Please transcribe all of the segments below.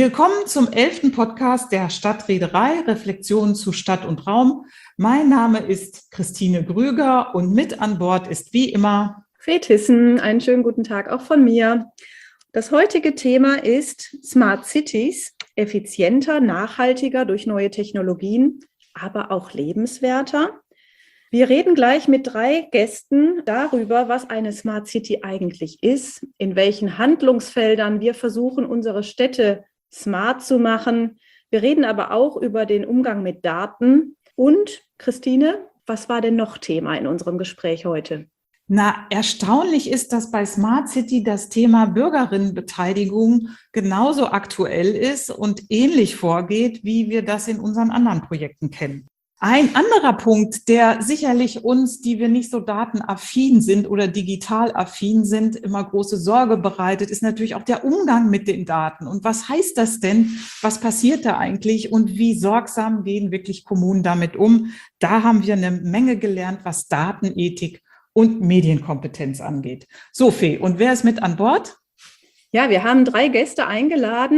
Willkommen zum 11. Podcast der Stadtreederei, Reflexionen zu Stadt und Raum. Mein Name ist Christine Grüger und mit an Bord ist wie immer Fred Hissen. Einen schönen guten Tag auch von mir. Das heutige Thema ist Smart Cities, effizienter, nachhaltiger durch neue Technologien, aber auch lebenswerter. Wir reden gleich mit 3 Gästen darüber, was eine Smart City eigentlich ist, in welchen Handlungsfeldern wir versuchen, unsere Städte smart zu machen. Wir reden aber auch über den Umgang mit Daten. Und Christine, was war denn noch Thema in unserem Gespräch heute? Erstaunlich ist, dass bei Smart City das Thema Bürgerinnenbeteiligung genauso aktuell ist und ähnlich vorgeht, wie wir das in unseren anderen Projekten kennen. Ein anderer Punkt, der sicherlich uns, die wir nicht so datenaffin sind oder digital affin sind, immer große Sorge bereitet, ist natürlich auch der Umgang mit den Daten. Und was heißt das denn? Was passiert da eigentlich? Und wie sorgsam gehen wirklich Kommunen damit um? Da haben wir eine Menge gelernt, was Datenethik und Medienkompetenz angeht. So, Fee, und wer ist mit an Bord? Ja, wir haben 3 Gäste eingeladen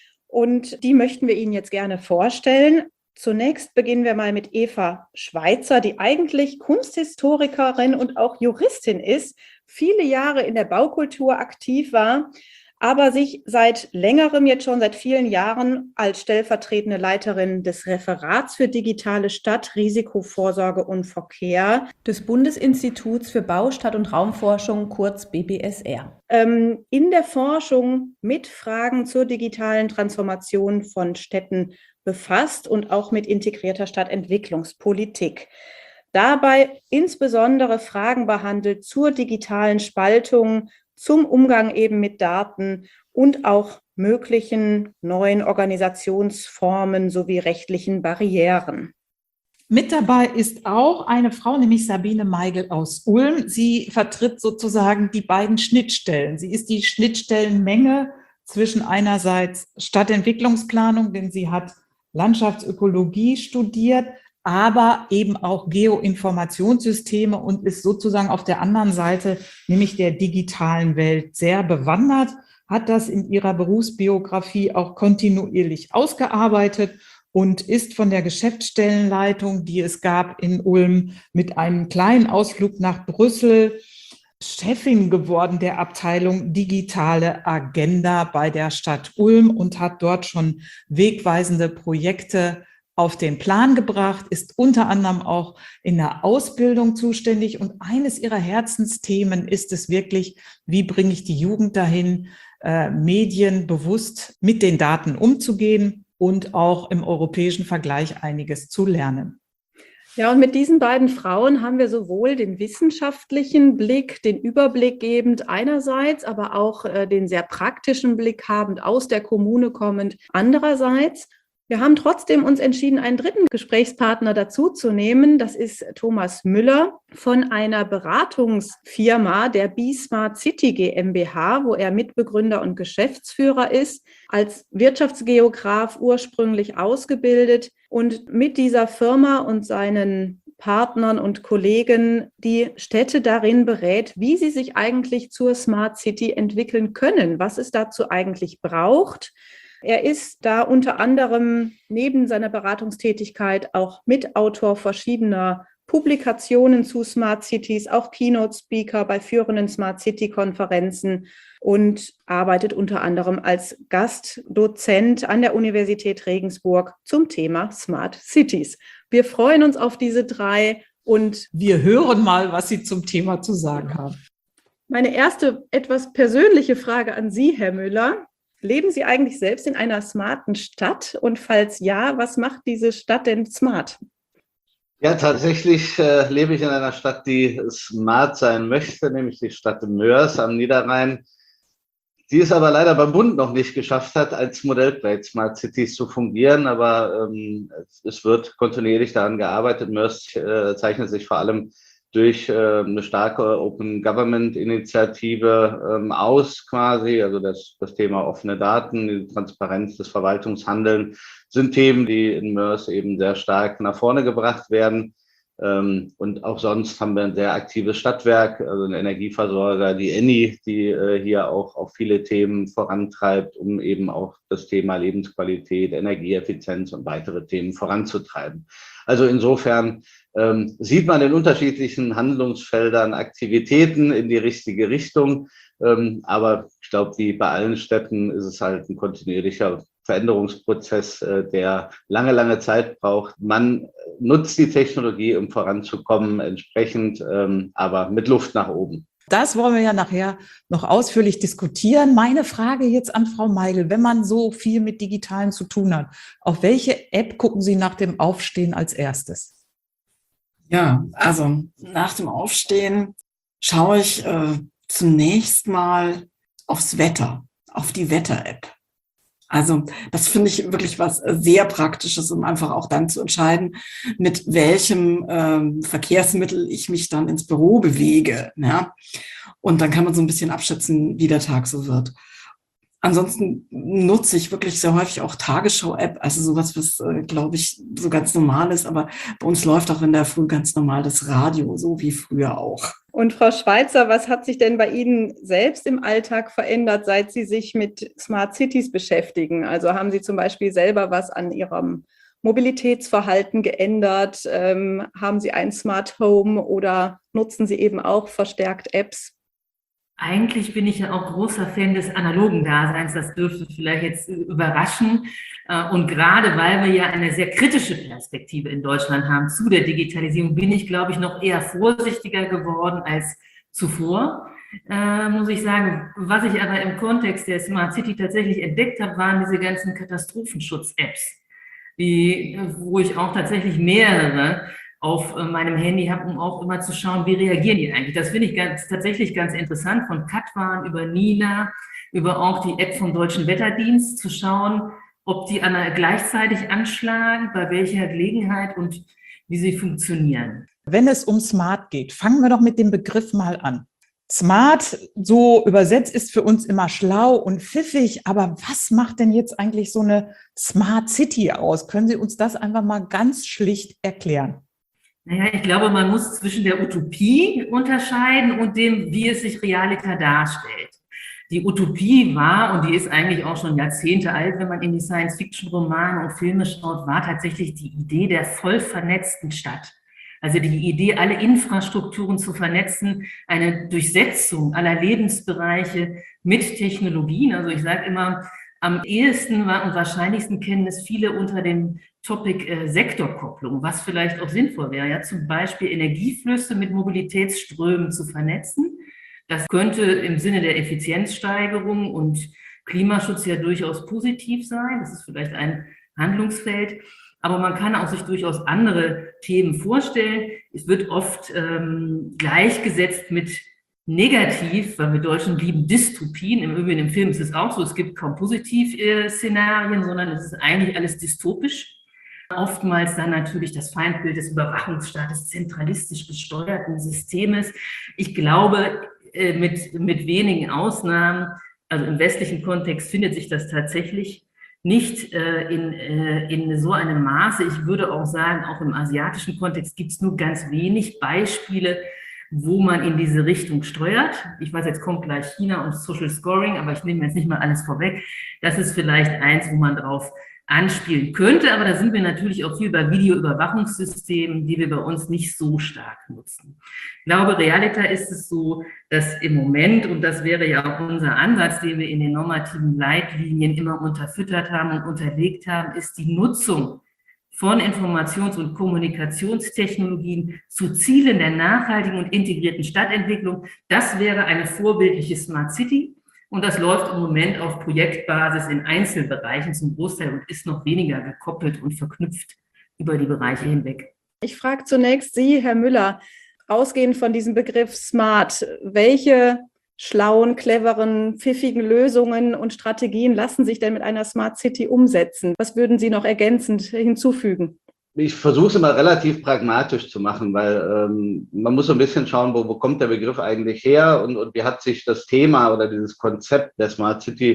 und die möchten wir Ihnen jetzt gerne vorstellen. Zunächst beginnen wir mal mit Eva Schweitzer, die eigentlich Kunsthistorikerin und auch Juristin ist, viele Jahre in der Baukultur aktiv war, aber sich seit längerem, jetzt schon seit vielen Jahren, als stellvertretende Leiterin des Referats für digitale Stadt, Risikovorsorge und Verkehr des Bundesinstituts für Bau-, Stadt- und Raumforschung, kurz BBSR, in der Forschung mit Fragen zur digitalen Transformation von Städten befasst und auch mit integrierter Stadtentwicklungspolitik. Dabei insbesondere Fragen behandelt zur digitalen Spaltung, zum Umgang eben mit Daten und auch möglichen neuen Organisationsformen sowie rechtlichen Barrieren. Mit dabei ist auch eine Frau, nämlich Sabine Meigel aus Ulm. Sie vertritt sozusagen die beiden Schnittstellen. Sie ist die Schnittstellenmenge zwischen einerseits Stadtentwicklungsplanung, denn sie hat Landschaftsökologie studiert, aber eben auch Geoinformationssysteme und ist sozusagen auf der anderen Seite, nämlich der digitalen Welt, sehr bewandert, hat das in ihrer Berufsbiografie auch kontinuierlich ausgearbeitet und ist von der Geschäftsstellenleitung, die es gab in Ulm, mit einem kleinen Ausflug nach Brüssel Chefin geworden der Abteilung Digitale Agenda bei der Stadt Ulm und hat dort schon wegweisende Projekte auf den Plan gebracht, ist unter anderem auch in der Ausbildung zuständig. Und eines ihrer Herzensthemen ist es wirklich, wie bringe ich die Jugend dahin, medienbewusst mit den Daten umzugehen und auch im europäischen Vergleich einiges zu lernen. Ja, und mit diesen beiden Frauen haben wir sowohl den wissenschaftlichen Blick, den Überblick gebend einerseits, aber auch den sehr praktischen Blick habend, aus der Kommune kommend andererseits. Wir haben trotzdem uns entschieden, einen dritten Gesprächspartner dazuzunehmen. Das ist Thomas Müller von einer Beratungsfirma, der B-Smart City GmbH, wo er Mitbegründer und Geschäftsführer ist, als Wirtschaftsgeograf ursprünglich ausgebildet und mit dieser Firma und seinen Partnern und Kollegen die Städte darin berät, wie sie sich eigentlich zur Smart City entwickeln können, was es dazu eigentlich braucht. Er ist da unter anderem neben seiner Beratungstätigkeit auch Mitautor verschiedener Publikationen zu Smart Cities, auch Keynote-Speaker bei führenden Smart City-Konferenzen und arbeitet unter anderem als Gastdozent an der Universität Regensburg zum Thema Smart Cities. Wir freuen uns auf diese 3 und wir hören mal, was Sie zum Thema zu sagen haben. Meine erste etwas persönliche Frage an Sie, Herr Müller. Leben Sie eigentlich selbst in einer smarten Stadt? Und falls ja, was macht diese Stadt denn smart? Ja, tatsächlich lebe ich in einer Stadt, die smart sein möchte, nämlich die Stadt Moers am Niederrhein, die es aber leider beim Bund noch nicht geschafft hat, als Modellprojekt Smart Cities zu fungieren. Aber es wird kontinuierlich daran gearbeitet. Moers zeichnet sich vor allem durch eine starke Open Government Initiative aus quasi. Also das Thema offene Daten, die Transparenz des Verwaltungshandelns sind Themen, die in Moers eben sehr stark nach vorne gebracht werden. Und auch sonst haben wir ein sehr aktives Stadtwerk, also ein Energieversorger, die ENI, die hier auch viele Themen vorantreibt, um eben auch das Thema Lebensqualität, Energieeffizienz und weitere Themen voranzutreiben. Also insofern sieht man in unterschiedlichen Handlungsfeldern Aktivitäten in die richtige Richtung. Aber ich glaube, wie bei allen Städten ist es halt ein kontinuierlicher Veränderungsprozess, der lange Zeit braucht. Man nutzt die Technologie, um voranzukommen, entsprechend, aber mit Luft nach oben. Das wollen wir ja nachher noch ausführlich diskutieren. Meine Frage jetzt an Frau Meigel, wenn man so viel mit Digitalen zu tun hat, auf welche App gucken Sie nach dem Aufstehen als erstes? Ja, also nach dem Aufstehen schaue ich zunächst mal aufs Wetter, auf die Wetter-App. Also das finde ich wirklich was sehr Praktisches, um einfach auch dann zu entscheiden, mit welchem Verkehrsmittel ich mich dann ins Büro bewege. Ja? Und dann kann man so ein bisschen abschätzen, wie der Tag so wird. Ansonsten nutze ich wirklich sehr häufig auch Tagesschau-App, also sowas, was, glaube ich, so ganz normal ist. Aber bei uns läuft auch in der Früh ganz normal das Radio, so wie früher auch. Und Frau Schweitzer, was hat sich denn bei Ihnen selbst im Alltag verändert, seit Sie sich mit Smart Cities beschäftigen? Also haben Sie zum Beispiel selber was an Ihrem Mobilitätsverhalten geändert? Haben Sie ein Smart Home oder nutzen Sie eben auch verstärkt Apps? Eigentlich bin ich ja auch großer Fan des analogen Daseins, das dürfte vielleicht jetzt überraschen. Und gerade weil wir ja eine sehr kritische Perspektive in Deutschland haben zu der Digitalisierung, bin ich, glaube ich, noch eher vorsichtiger geworden als zuvor, muss ich sagen. Was ich aber im Kontext der Smart City tatsächlich entdeckt habe, waren diese ganzen Katastrophenschutz-Apps, wo ich auch tatsächlich mehrere auf meinem Handy habe, um auch immer zu schauen, wie reagieren die eigentlich. Das finde ich tatsächlich ganz interessant, von Katwan über Nina, über auch die App vom Deutschen Wetterdienst, zu schauen, ob die gleichzeitig anschlagen, bei welcher Gelegenheit und wie sie funktionieren. Wenn es um Smart geht, fangen wir doch mit dem Begriff mal an. Smart, so übersetzt, ist für uns immer schlau und pfiffig, aber was macht denn jetzt eigentlich so eine Smart City aus? Können Sie uns das einfach mal ganz schlicht erklären? Naja, ich glaube, man muss zwischen der Utopie unterscheiden und dem, wie es sich Realita darstellt. Die Utopie war, und die ist eigentlich auch schon Jahrzehnte alt, wenn man in die Science-Fiction-Romane und Filme schaut, war tatsächlich die Idee der voll vernetzten Stadt. Also die Idee, alle Infrastrukturen zu vernetzen, eine Durchsetzung aller Lebensbereiche mit Technologien. Also ich sage immer, am ehesten und wahrscheinlichsten kennen es viele unter dem Topic Sektorkopplung, was vielleicht auch sinnvoll wäre, ja, zum Beispiel Energieflüsse mit Mobilitätsströmen zu vernetzen. Das könnte im Sinne der Effizienzsteigerung und Klimaschutz ja durchaus positiv sein. Das ist vielleicht ein Handlungsfeld. Aber man kann auch sich durchaus andere Themen vorstellen. Es wird oft gleichgesetzt mit negativ, weil wir Deutschen lieben Dystopien. Im Übrigen im Film ist es auch so, es gibt kaum Positiv-Szenarien, sondern es ist eigentlich alles dystopisch. Oftmals dann natürlich das Feindbild des Überwachungsstaates, zentralistisch gesteuerten Systems. Ich glaube, mit wenigen Ausnahmen, also im westlichen Kontext findet sich das tatsächlich nicht in so einem Maße. Ich würde auch sagen, auch im asiatischen Kontext gibt es nur ganz wenig Beispiele, wo man in diese Richtung steuert. Ich weiß, jetzt kommt gleich China und Social Scoring, aber ich nehme jetzt nicht mal alles vorweg. Das ist vielleicht eins, wo man drauf anspielen könnte, aber da sind wir natürlich auch viel bei Videoüberwachungssystemen, die wir bei uns nicht so stark nutzen. Ich glaube, Realita ist es so, dass im Moment, und das wäre ja auch unser Ansatz, den wir in den normativen Leitlinien immer unterfüttert haben und unterlegt haben, ist die Nutzung von Informations- und Kommunikationstechnologien zu Zielen der nachhaltigen und integrierten Stadtentwicklung. Das wäre eine vorbildliche Smart City. Und das läuft im Moment auf Projektbasis in Einzelbereichen zum Großteil und ist noch weniger gekoppelt und verknüpft über die Bereiche hinweg. Ich frage zunächst Sie, Herr Müller, ausgehend von diesem Begriff Smart, welche schlauen, cleveren, pfiffigen Lösungen und Strategien lassen sich denn mit einer Smart City umsetzen? Was würden Sie noch ergänzend hinzufügen? Ich versuche es immer relativ pragmatisch zu machen, weil man muss so ein bisschen schauen, wo kommt der Begriff eigentlich her und wie hat sich das Thema oder dieses Konzept der Smart City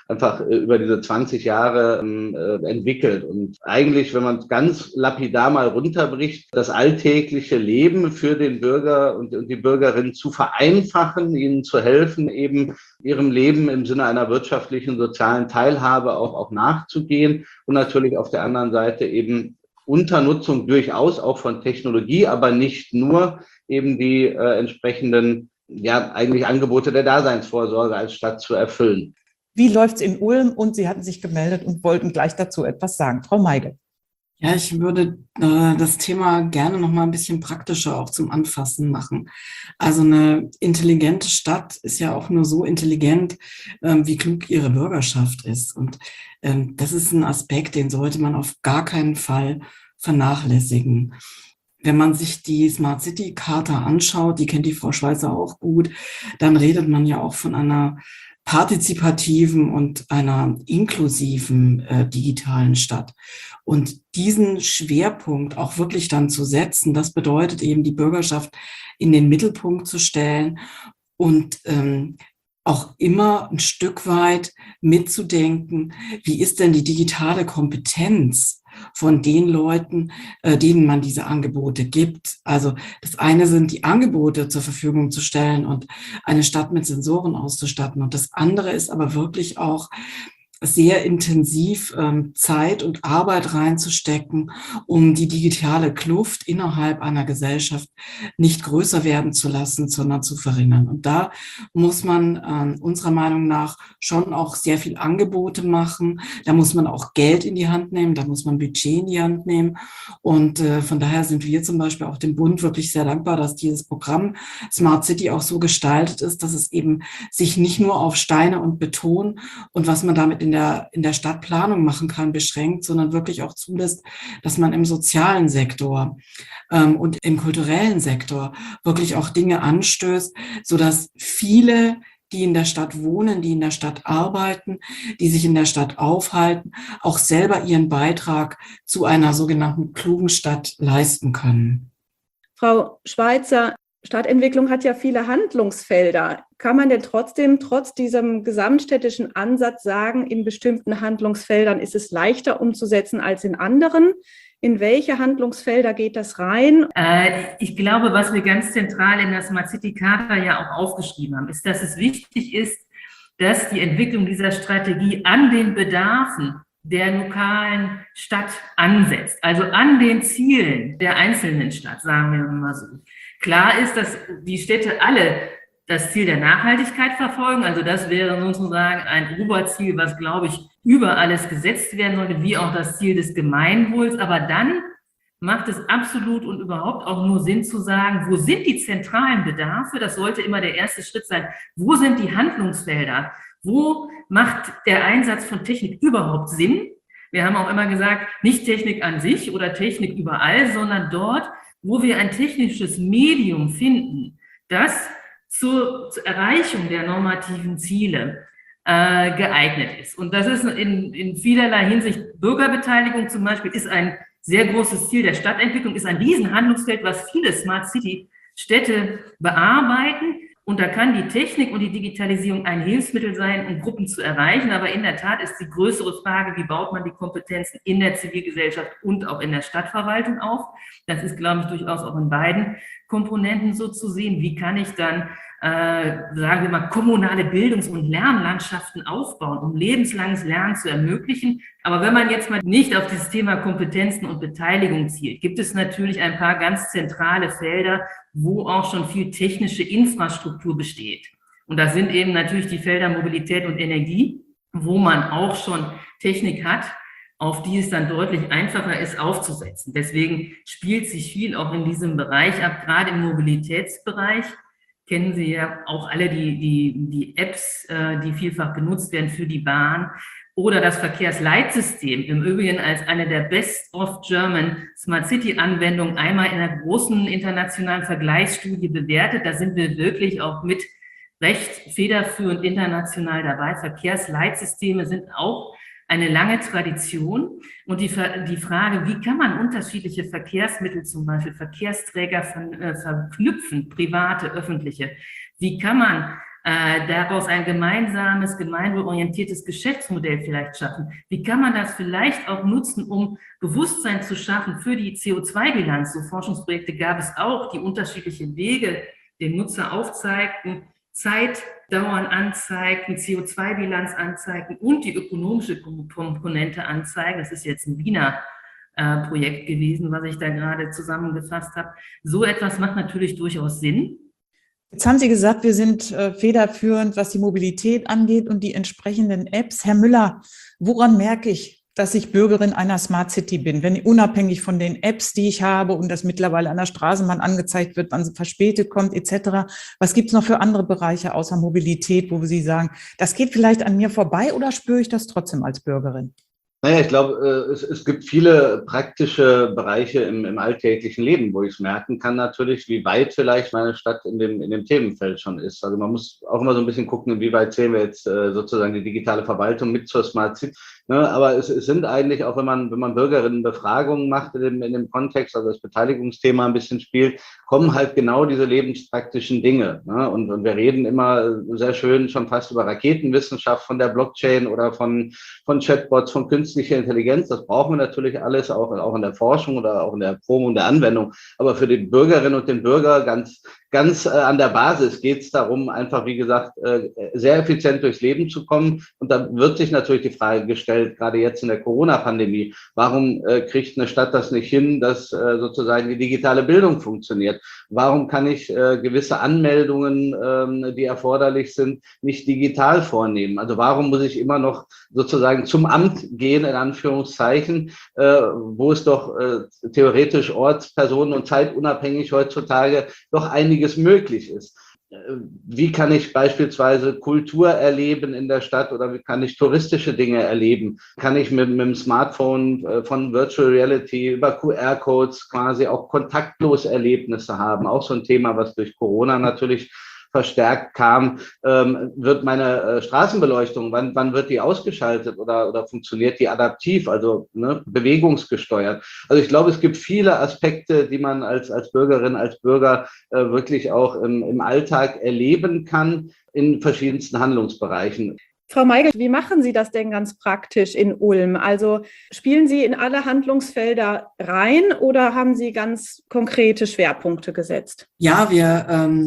einfach über diese 20 Jahre entwickelt. Und eigentlich, wenn man es ganz lapidar mal runterbricht, das alltägliche Leben für den Bürger und die Bürgerin zu vereinfachen, ihnen zu helfen, eben ihrem Leben im Sinne einer wirtschaftlichen, sozialen Teilhabe auch nachzugehen und natürlich auf der anderen Seite eben unter Nutzung durchaus auch von Technologie, aber nicht nur, eben die entsprechenden, ja, eigentlich Angebote der Daseinsvorsorge als Stadt zu erfüllen. Wie läuft es in Ulm? Und Sie hatten sich gemeldet und wollten gleich dazu etwas sagen. Frau Meigel. Ja, ich würde das Thema gerne noch mal ein bisschen praktischer auch zum Anfassen machen. Also eine intelligente Stadt ist ja auch nur so intelligent, wie klug ihre Bürgerschaft ist. Und das ist ein Aspekt, den sollte man auf gar keinen Fall vernachlässigen. Wenn man sich die Smart City Charta anschaut, die kennt die Frau Schweizer auch gut, dann redet man ja auch von einer partizipativen und einer inklusiven digitalen Stadt. Und diesen Schwerpunkt auch wirklich dann zu setzen, das bedeutet eben, die Bürgerschaft in den Mittelpunkt zu stellen und auch immer ein Stück weit mitzudenken, wie ist denn die digitale Kompetenz von den Leuten, denen man diese Angebote gibt. Also das eine sind die Angebote zur Verfügung zu stellen und eine Stadt mit Sensoren auszustatten. Und das andere ist aber wirklich auch sehr intensiv Zeit und Arbeit reinzustecken, um die digitale Kluft innerhalb einer Gesellschaft nicht größer werden zu lassen, sondern zu verringern. Und da muss man unserer Meinung nach schon auch sehr viel Angebote machen. Da muss man auch Geld in die Hand nehmen, da muss man Budget in die Hand nehmen. Und von daher sind wir zum Beispiel auch dem Bund wirklich sehr dankbar, dass dieses Programm Smart City auch so gestaltet ist, dass es eben sich nicht nur auf Steine und Beton und was man damit in der Stadtplanung machen kann, beschränkt, sondern wirklich auch zulässt, dass man im sozialen Sektor und im kulturellen Sektor wirklich auch Dinge anstößt, sodass viele, die in der Stadt wohnen, die in der Stadt arbeiten, die sich in der Stadt aufhalten, auch selber ihren Beitrag zu einer sogenannten klugen Stadt leisten können. Frau Schweizer, Stadtentwicklung hat ja viele Handlungsfelder. Kann man denn trotzdem, trotz diesem gesamtstädtischen Ansatz sagen, in bestimmten Handlungsfeldern ist es leichter umzusetzen als in anderen? In welche Handlungsfelder geht das rein? Ich glaube, was wir ganz zentral in der Smart City Charta ja auch aufgeschrieben haben, ist, dass es wichtig ist, dass die Entwicklung dieser Strategie an den Bedarfen der lokalen Stadt ansetzt, also an den Zielen der einzelnen Stadt, sagen wir mal so. Klar ist, dass die Städte alle das Ziel der Nachhaltigkeit verfolgen. Also das wäre sozusagen ein Oberziel, was, glaube ich, über alles gesetzt werden sollte, wie auch das Ziel des Gemeinwohls. Aber dann macht es absolut und überhaupt auch nur Sinn zu sagen, wo sind die zentralen Bedarfe? Das sollte immer der erste Schritt sein. Wo sind die Handlungsfelder? Wo macht der Einsatz von Technik überhaupt Sinn? Wir haben auch immer gesagt, nicht Technik an sich oder Technik überall, sondern dort, wo wir ein technisches Medium finden, das zur Erreichung der normativen Ziele geeignet ist. Und das ist in vielerlei Hinsicht Bürgerbeteiligung zum Beispiel, ist ein sehr großes Ziel der Stadtentwicklung, ist ein Riesenhandlungsfeld, was viele Smart City Städte bearbeiten. Und da kann die Technik und die Digitalisierung ein Hilfsmittel sein, um Gruppen zu erreichen. Aber in der Tat ist die größere Frage, wie baut man die Kompetenzen in der Zivilgesellschaft und auch in der Stadtverwaltung auf? Das ist, glaube ich, durchaus auch in beiden Komponenten so zu sehen. Wie kann ich dann, sagen wir mal, kommunale Bildungs- und Lernlandschaften aufbauen, um lebenslanges Lernen zu ermöglichen? Aber wenn man jetzt mal nicht auf dieses Thema Kompetenzen und Beteiligung zielt, gibt es natürlich ein paar ganz zentrale Felder, wo auch schon viel technische Infrastruktur besteht. Und das sind eben natürlich die Felder Mobilität und Energie, wo man auch schon Technik hat, auf die es dann deutlich einfacher ist aufzusetzen. Deswegen spielt sich viel auch in diesem Bereich ab, gerade im Mobilitätsbereich. Kennen Sie ja auch alle die Apps, die vielfach genutzt werden für die Bahn. Oder das Verkehrsleitsystem, im Übrigen als eine der Best of German Smart City Anwendungen einmal in einer großen internationalen Vergleichsstudie bewertet. Da sind wir wirklich auch mit recht federführend international dabei. Verkehrsleitsysteme sind auch eine lange Tradition. Und die Frage, wie kann man unterschiedliche Verkehrsmittel, zum Beispiel Verkehrsträger verknüpfen, private, öffentliche? Wie kann man daraus ein gemeinsames, gemeinwohlorientiertes Geschäftsmodell vielleicht schaffen? Wie kann man das vielleicht auch nutzen, um Bewusstsein zu schaffen für die CO2-Bilanz? So Forschungsprojekte gab es auch, die unterschiedliche Wege den Nutzer aufzeigten, Zeitdauern anzeigten, CO2-Bilanz anzeigten und die ökonomische Komponente anzeigen. Das ist jetzt ein Wiener Projekt gewesen, was ich da gerade zusammengefasst habe. So etwas macht natürlich durchaus Sinn. Jetzt haben Sie gesagt, wir sind federführend, was die Mobilität angeht und die entsprechenden Apps. Herr Müller, woran merke ich, dass ich Bürgerin einer Smart City bin, wenn unabhängig von den Apps, die ich habe und das mittlerweile an der Straßenbahn angezeigt wird, wann sie verspätet kommt etc. Was gibt es noch für andere Bereiche außer Mobilität, wo Sie sagen, das geht vielleicht an mir vorbei oder spüre ich das trotzdem als Bürgerin? Naja, ich glaube, es gibt viele praktische Bereiche im alltäglichen Leben, wo ich es merken kann natürlich, wie weit vielleicht meine Stadt in dem Themenfeld schon ist. Also man muss auch immer so ein bisschen gucken, inwieweit zählen wir jetzt sozusagen die digitale Verwaltung mit zur Smart City. Ne, aber es sind eigentlich, auch wenn man Bürgerinnenbefragungen macht in dem Kontext, also das Beteiligungsthema ein bisschen spielt, kommen halt genau diese lebenspraktischen Dinge. Ne? Und wir reden immer sehr schön schon fast über Raketenwissenschaft von der Blockchain oder von Chatbots, von künstlicher Intelligenz. Das brauchen wir natürlich alles, auch in der Forschung oder auch in der Promo und der Anwendung. Aber für die Bürgerinnen und den Bürger ganz an der Basis geht es darum, einfach, wie gesagt, sehr effizient durchs Leben zu kommen. Und da wird sich natürlich die Frage gestellt, gerade jetzt in der Corona-Pandemie, warum kriegt eine Stadt das nicht hin, dass sozusagen die digitale Bildung funktioniert? Warum kann ich gewisse Anmeldungen, die erforderlich sind, nicht digital vornehmen? Also warum muss ich immer noch sozusagen zum Amt gehen, in Anführungszeichen, wo es doch theoretisch ortspersonen- und zeitunabhängig heutzutage doch einiges möglich ist. Wie kann ich beispielsweise Kultur erleben in der Stadt oder wie kann ich touristische Dinge erleben? Kann ich mit dem Smartphone von Virtual Reality über QR-Codes quasi auch kontaktlos Erlebnisse haben? Auch so ein Thema, was durch Corona natürlich verstärkt kam. Wird meine Straßenbeleuchtung, wann wird die ausgeschaltet oder funktioniert die adaptiv, also bewegungsgesteuert? Also ich glaube, es gibt viele Aspekte, die man als Bürgerin, als Bürger wirklich auch im Alltag erleben kann in verschiedensten Handlungsbereichen. Frau Meigel, wie machen Sie das denn ganz praktisch in Ulm? Also spielen Sie in alle Handlungsfelder rein oder haben Sie ganz konkrete Schwerpunkte gesetzt? Ja, wir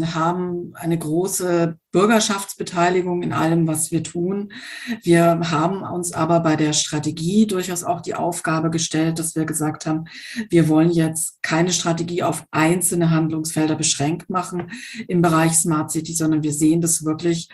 haben eine große Bürgerschaftsbeteiligung in allem, was wir tun. Wir haben uns aber bei der Strategie durchaus auch die Aufgabe gestellt, dass wir gesagt haben, wir wollen jetzt keine Strategie auf einzelne Handlungsfelder beschränkt machen im Bereich Smart City, sondern wir sehen das wirklich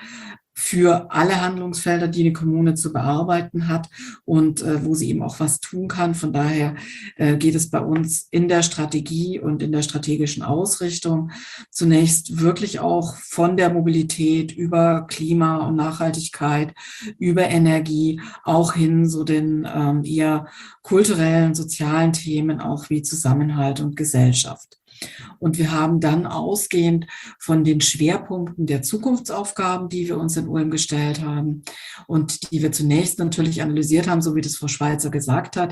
für alle Handlungsfelder, die eine Kommune zu bearbeiten hat und wo sie eben auch was tun kann. Von daher geht es bei uns in der Strategie und in der strategischen Ausrichtung zunächst wirklich auch von der Mobilität über Klima und Nachhaltigkeit, über Energie, auch hin so den eher kulturellen, sozialen Themen, auch wie Zusammenhalt und Gesellschaft. Und wir haben dann ausgehend von den Schwerpunkten der Zukunftsaufgaben, die wir uns in Ulm gestellt haben und die wir zunächst natürlich analysiert haben, so wie das Frau Schweizer gesagt hat,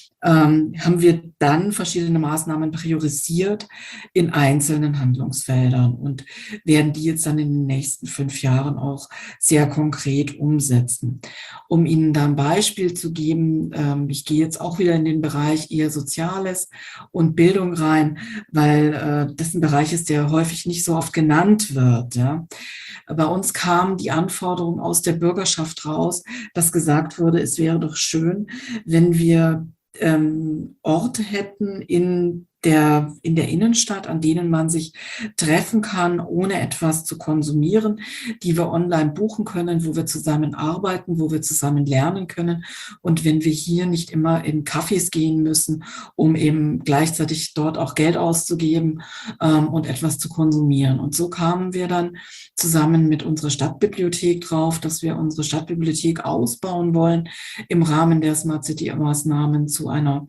haben wir dann verschiedene Maßnahmen priorisiert in einzelnen Handlungsfeldern und werden die jetzt dann in den nächsten 5 Jahren auch sehr konkret umsetzen. Um Ihnen da ein Beispiel zu geben, ich gehe jetzt auch wieder in den Bereich eher Soziales und Bildung rein, weil das ein Bereich ist, der häufig nicht so oft genannt wird. Ja. Bei uns kam die Anforderung aus der Bürgerschaft raus, dass gesagt wurde, es wäre doch schön, wenn wir Orte hätten in der Innenstadt, an denen man sich treffen kann, ohne etwas zu konsumieren, die wir online buchen können, wo wir zusammen arbeiten, wo wir zusammen lernen können. Und wenn wir hier nicht immer in Cafés gehen müssen, um eben gleichzeitig dort auch Geld auszugeben und etwas zu konsumieren. Und so kamen wir dann zusammen mit unserer Stadtbibliothek drauf, dass wir unsere Stadtbibliothek ausbauen wollen im Rahmen der Smart City Maßnahmen zu einer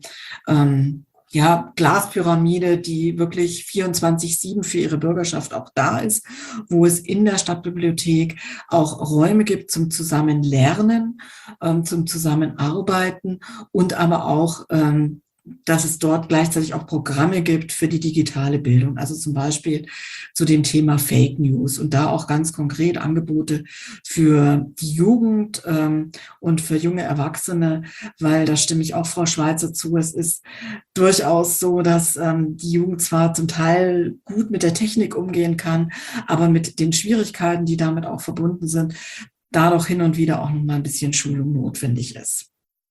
Glaspyramide, die wirklich 24/7 für ihre Bürgerschaft auch da ist, wo es in der Stadtbibliothek auch Räume gibt zum Zusammenlernen, zum Zusammenarbeiten und aber auch dass es dort gleichzeitig auch Programme gibt für die digitale Bildung, also zum Beispiel zu dem Thema Fake News und da auch ganz konkret Angebote für die Jugend und für junge Erwachsene, weil da stimme ich auch Frau Schweizer zu. Es ist durchaus so, dass die Jugend zwar zum Teil gut mit der Technik umgehen kann, aber mit den Schwierigkeiten, die damit auch verbunden sind, da doch hin und wieder auch noch mal ein bisschen Schulung notwendig ist.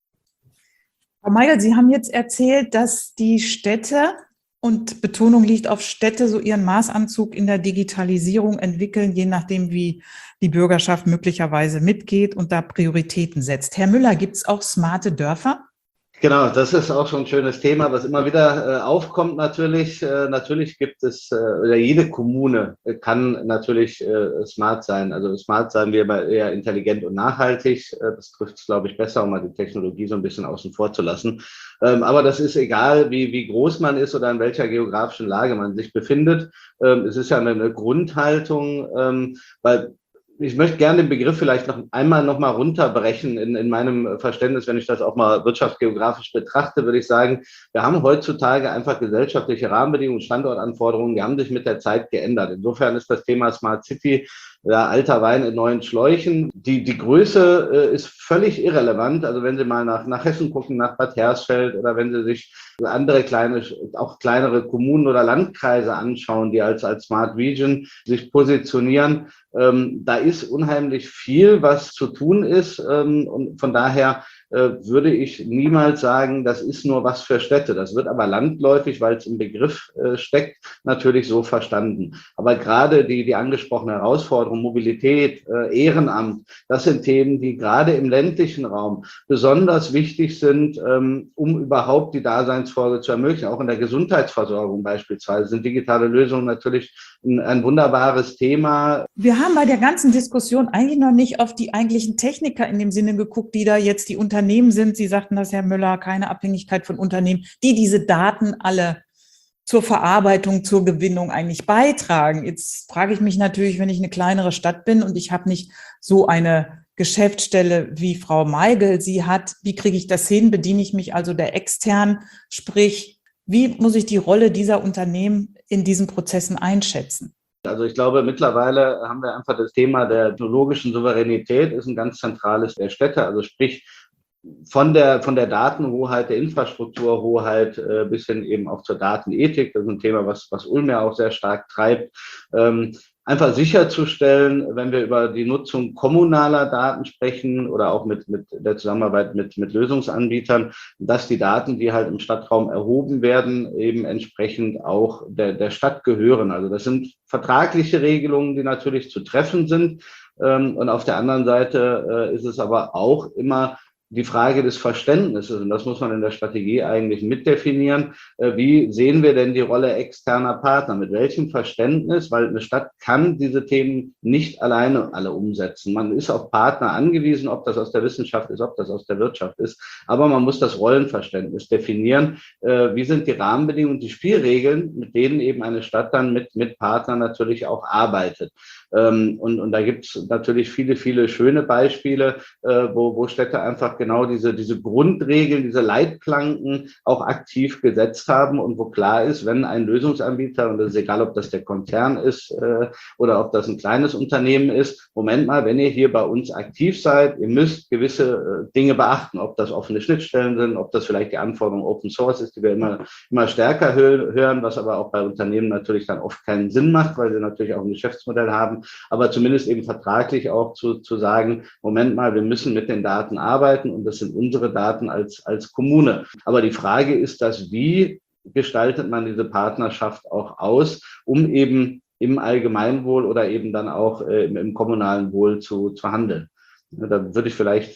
Frau Meigel, Sie haben jetzt erzählt, dass die Städte, und Betonung liegt auf Städte, so ihren Maßanzug in der Digitalisierung entwickeln, je nachdem, wie die Bürgerschaft möglicherweise mitgeht und da Prioritäten setzt. Herr Müller, gibt es auch smarte Dörfer? Genau, das ist auch schon ein schönes Thema, was immer wieder aufkommt natürlich. Natürlich gibt es, oder jede Kommune kann natürlich smart sein. Also smart sein wir eher intelligent und nachhaltig. Das trifft es, glaube ich, besser, um mal die Technologie so ein bisschen außen vor zu lassen. Aber das ist egal, wie groß man ist oder in welcher geografischen Lage man sich befindet. Es ist ja eine Grundhaltung, weil ich möchte gerne den Begriff vielleicht noch einmal runterbrechen in meinem Verständnis. Wenn ich das auch mal wirtschaftsgeografisch betrachte, würde ich sagen, wir haben heutzutage einfach gesellschaftliche Rahmenbedingungen, Standortanforderungen, die haben sich mit der Zeit geändert. Insofern ist das Thema Smart City, ja, alter Wein in neuen Schläuchen. Die Größe ist völlig irrelevant. Also wenn Sie mal nach Hessen gucken, nach Bad Hersfeld, oder wenn Sie sich andere auch kleinere Kommunen oder Landkreise anschauen, die als Smart Region sich positionieren, da ist unheimlich viel, was zu tun ist. Und von daher würde ich niemals sagen, das ist nur was für Städte. Das wird aber landläufig, weil es im Begriff steckt, natürlich so verstanden. Aber gerade die angesprochene Herausforderung, Mobilität, Ehrenamt, das sind Themen, die gerade im ländlichen Raum besonders wichtig sind, um überhaupt die Daseinsvorsorge zu ermöglichen. Auch in der Gesundheitsversorgung beispielsweise sind digitale Lösungen natürlich ein wunderbares Thema. Wir haben bei der ganzen Diskussion eigentlich noch nicht auf die eigentlichen Techniker in dem Sinne geguckt, die da jetzt die Unternehmen sind. Sie sagten das, Herr Müller, keine Abhängigkeit von Unternehmen, die diese Daten alle zur Verarbeitung, zur Gewinnung eigentlich beitragen. Jetzt frage ich mich natürlich, wenn ich eine kleinere Stadt bin und ich habe nicht so eine Geschäftsstelle wie Frau Meigel sie hat, wie kriege ich das hin? Bediene ich mich also der extern? Sprich, wie muss ich die Rolle dieser Unternehmen in diesen Prozessen einschätzen? Also ich glaube, mittlerweile haben wir einfach das Thema der technologischen Souveränität, ist ein ganz zentrales der Städte. Also sprich, von der Datenhoheit, der Infrastrukturhoheit bis hin eben auch zur Datenethik. Das ist ein Thema, was Ulm ja auch sehr stark treibt. Einfach sicherzustellen, wenn wir über die Nutzung kommunaler Daten sprechen oder auch mit der Zusammenarbeit mit Lösungsanbietern, dass die Daten, die halt im Stadtraum erhoben werden, eben entsprechend auch der Stadt gehören. Also das sind vertragliche Regelungen, die natürlich zu treffen sind. Und auf der anderen Seite ist es aber auch immer die Frage des Verständnisses, und das muss man in der Strategie eigentlich mitdefinieren. Wie sehen wir denn die Rolle externer Partner? Mit welchem Verständnis? Weil eine Stadt kann diese Themen nicht alleine alle umsetzen. Man ist auf Partner angewiesen, ob das aus der Wissenschaft ist, ob das aus der Wirtschaft ist. Aber man muss das Rollenverständnis definieren. Wie sind die Rahmenbedingungen, die Spielregeln, mit denen eben eine Stadt dann mit Partnern natürlich auch arbeitet? Und da gibt es natürlich viele, viele schöne Beispiele, wo Städte einfach genau diese Grundregeln, diese Leitplanken auch aktiv gesetzt haben und wo klar ist, wenn ein Lösungsanbieter, und das ist egal, ob das der Konzern ist oder ob das ein kleines Unternehmen ist, Moment mal, wenn ihr hier bei uns aktiv seid, ihr müsst gewisse Dinge beachten, ob das offene Schnittstellen sind, ob das vielleicht die Anforderung Open Source ist, die wir immer stärker hören, was aber auch bei Unternehmen natürlich dann oft keinen Sinn macht, weil sie natürlich auch ein Geschäftsmodell haben, aber zumindest eben vertraglich auch zu sagen, Moment mal, wir müssen mit den Daten arbeiten und das sind unsere Daten als Kommune. Aber die Frage ist, wie gestaltet man diese Partnerschaft auch aus, um eben im Allgemeinwohl oder eben dann auch im kommunalen Wohl zu handeln. Da würde ich vielleicht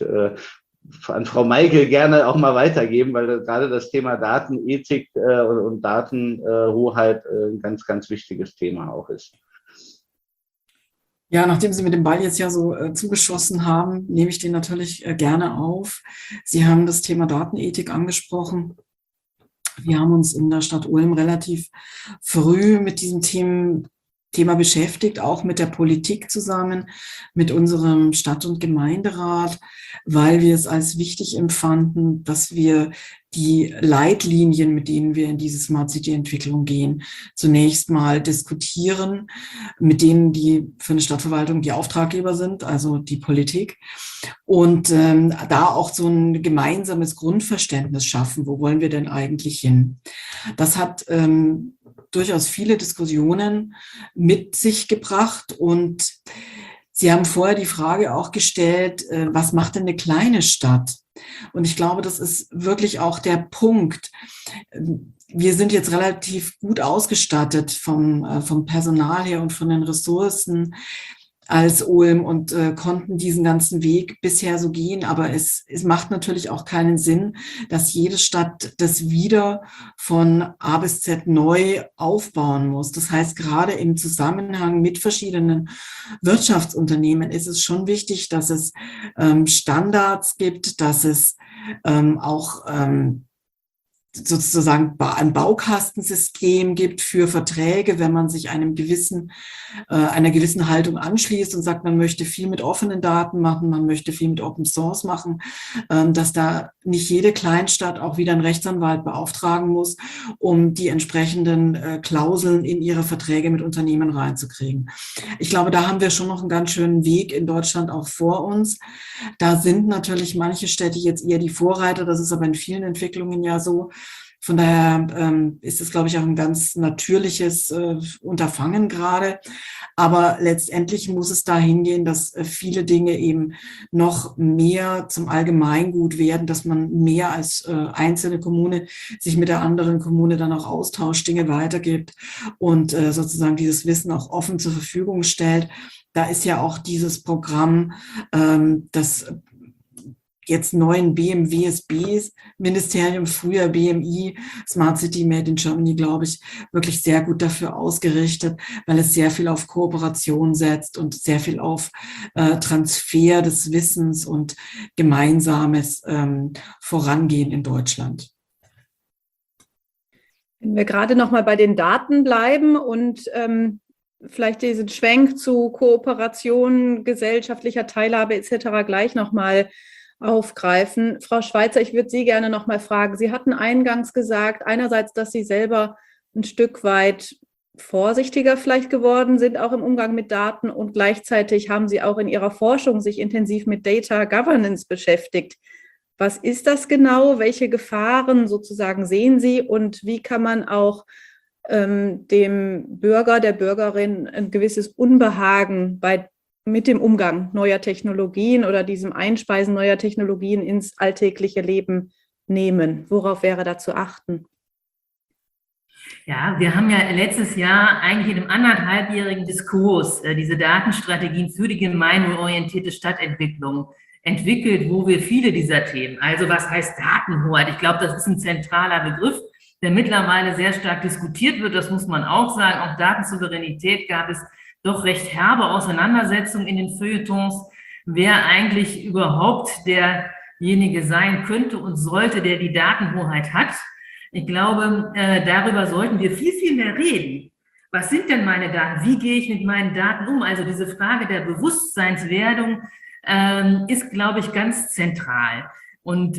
an Frau Meigel gerne auch mal weitergeben, weil gerade das Thema Datenethik und Datenhoheit ein ganz, ganz wichtiges Thema auch ist. Ja, nachdem Sie mit dem Ball jetzt ja so zugeschossen haben, nehme ich den natürlich gerne auf. Sie haben das Thema Datenethik angesprochen. Wir haben uns in der Stadt Ulm relativ früh mit diesen Themen Thema beschäftigt, auch mit der Politik zusammen, mit unserem Stadt- und Gemeinderat, weil wir es als wichtig empfanden, dass wir die Leitlinien, mit denen wir in diese Smart City-Entwicklung gehen, zunächst mal diskutieren, mit denen die für eine Stadtverwaltung die Auftraggeber sind, also die Politik, und da auch so ein gemeinsames Grundverständnis schaffen, wo wollen wir denn eigentlich hin? Das hat durchaus viele Diskussionen mit sich gebracht, und Sie haben vorher die Frage auch gestellt, was macht denn eine kleine Stadt? Und ich glaube, das ist wirklich auch der Punkt. Wir sind jetzt relativ gut ausgestattet vom Personal her und von den Ressourcen als Ulm und konnten diesen ganzen Weg bisher so gehen. Aber es macht natürlich auch keinen Sinn, dass jede Stadt das wieder von A bis Z neu aufbauen muss. Das heißt, gerade im Zusammenhang mit verschiedenen Wirtschaftsunternehmen ist es schon wichtig, dass es Standards gibt, dass es auch sozusagen ein Baukastensystem gibt für Verträge, wenn man sich einer gewissen Haltung anschließt und sagt, man möchte viel mit offenen Daten machen, man möchte viel mit Open Source machen, dass da nicht jede Kleinstadt auch wieder einen Rechtsanwalt beauftragen muss, um die entsprechenden Klauseln in ihre Verträge mit Unternehmen reinzukriegen. Ich glaube, da haben wir schon noch einen ganz schönen Weg in Deutschland auch vor uns. Da sind natürlich manche Städte jetzt eher die Vorreiter, das ist aber in vielen Entwicklungen ja so. Von daher ist es, glaube ich, auch ein ganz natürliches Unterfangen gerade. Aber letztendlich muss es dahin gehen, dass viele Dinge eben noch mehr zum Allgemeingut werden, dass man mehr als einzelne Kommune sich mit der anderen Kommune dann auch austauscht, Dinge weitergibt und sozusagen dieses Wissen auch offen zur Verfügung stellt. Da ist ja auch dieses Programm, das jetzt neuen BMWSB-Ministerium, früher BMI, Smart City Made in Germany, glaube ich, wirklich sehr gut dafür ausgerichtet, weil es sehr viel auf Kooperation setzt und sehr viel auf Transfer des Wissens und gemeinsames Vorangehen in Deutschland. Wenn wir gerade noch mal bei den Daten bleiben und vielleicht diesen Schwenk zu Kooperation, gesellschaftlicher Teilhabe etc. gleich noch mal aufgreifen. Frau Schweizer, ich würde Sie gerne noch mal fragen. Sie hatten eingangs gesagt, einerseits, dass Sie selber ein Stück weit vorsichtiger vielleicht geworden sind, auch im Umgang mit Daten, und gleichzeitig haben Sie auch in Ihrer Forschung sich intensiv mit Data Governance beschäftigt. Was ist das genau? Welche Gefahren sozusagen sehen Sie und wie kann man auch dem Bürger, der Bürgerin ein gewisses Unbehagen mit dem Umgang neuer Technologien oder diesem Einspeisen neuer Technologien ins alltägliche Leben nehmen? Worauf wäre da zu achten? Ja, wir haben ja letztes Jahr eigentlich in einem 1,5-jährigen Diskurs diese Datenstrategien für die gemeinwohlorientierte Stadtentwicklung entwickelt, wo wir viele dieser Themen, also was heißt Datenhoheit? Ich glaube, das ist ein zentraler Begriff, der mittlerweile sehr stark diskutiert wird. Das muss man auch sagen. Auch Datensouveränität gab es doch recht herbe Auseinandersetzungen in den Feuilletons, wer eigentlich überhaupt derjenige sein könnte und sollte, der die Datenhoheit hat. Ich glaube, darüber sollten wir viel, viel mehr reden. Was sind denn meine Daten? Wie gehe ich mit meinen Daten um? Also diese Frage der Bewusstseinswerdung ist, glaube ich, ganz zentral. Und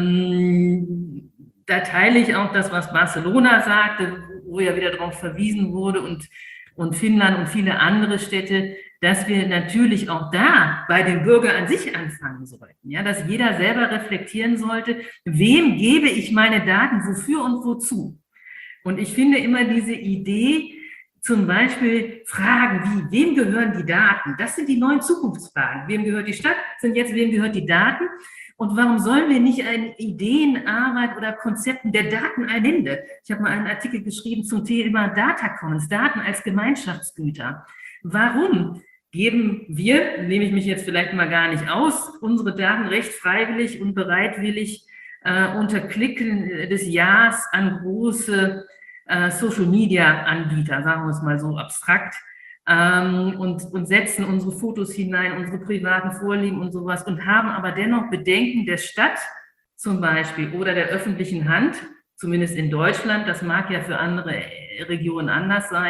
da teile ich auch das, was Barcelona sagte, wo ja wieder darauf verwiesen wurde, und Finnland und viele andere Städte, dass wir natürlich auch da bei dem Bürger an sich anfangen sollten, ja, dass jeder selber reflektieren sollte, wem gebe ich meine Daten, wofür und wozu. Und ich finde immer diese Idee, zum Beispiel Fragen wie, wem gehören die Daten? Das sind die neuen Zukunftsfragen. Wem gehört die Stadt? Sind jetzt, wem gehört die Daten? Und warum sollen wir nicht eine Ideenarbeit oder Konzepten der Dateneinende? Ich habe mal einen Artikel geschrieben zum Thema Data Commons, Daten als Gemeinschaftsgüter. Warum geben wir, nehme ich mich jetzt vielleicht mal gar nicht aus, unsere Daten recht freiwillig und bereitwillig unter Klicken des Jahres an große Social-Media-Anbieter, sagen wir es mal so abstrakt, und setzen unsere Fotos hinein, unsere privaten Vorlieben und sowas und haben aber dennoch Bedenken der Stadt zum Beispiel oder der öffentlichen Hand, zumindest in Deutschland, das mag ja für andere Regionen anders sein,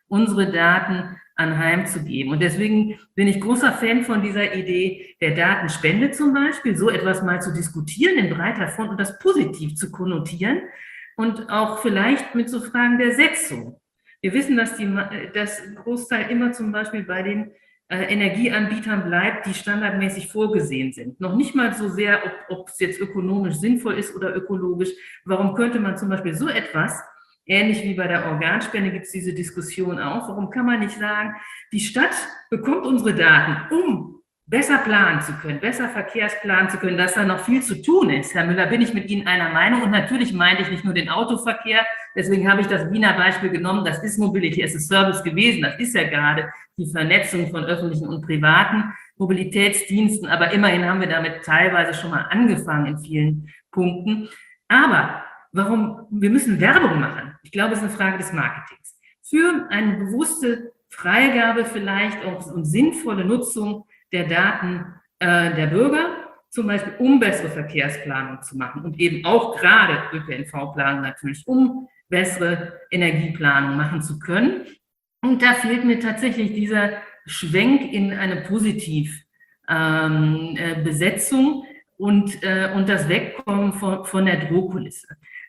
unsere Daten anheimzugeben. Und deswegen bin ich großer Fan von dieser Idee der Datenspende zum Beispiel, so etwas mal zu diskutieren in breiter Front und das positiv zu konnotieren und auch vielleicht mit so Fragen der Setzung. Wir wissen, dass das Großteil immer zum Beispiel bei den Energieanbietern bleibt, die standardmäßig vorgesehen sind. Noch nicht mal so sehr, ob es jetzt ökonomisch sinnvoll ist oder ökologisch. Warum könnte man zum Beispiel so etwas, ähnlich wie bei der Organspende gibt es diese Diskussion auch, warum kann man nicht sagen, die Stadt bekommt unsere Daten, um besser planen zu können, besser Verkehrsplanen zu können, dass da noch viel zu tun ist. Herr Müller, bin ich mit Ihnen einer Meinung. Und natürlich meinte ich nicht nur den Autoverkehr, deswegen habe ich das Wiener Beispiel genommen, das ist Mobility as a Service gewesen, das ist ja gerade die Vernetzung von öffentlichen und privaten Mobilitätsdiensten, aber immerhin haben wir damit teilweise schon mal angefangen in vielen Punkten. Aber wir müssen Werbung machen. Ich glaube, es ist eine Frage des Marketings. Für eine bewusste Freigabe vielleicht auch und sinnvolle Nutzung der Daten der Bürger, zum Beispiel um bessere Verkehrsplanung zu machen und eben auch gerade ÖPNV-Planung natürlich, um bessere Energieplanung machen zu können. Und da fehlt mir tatsächlich dieser Schwenk in eine Positivbesetzung und das Wegkommen von der Drohkulisse.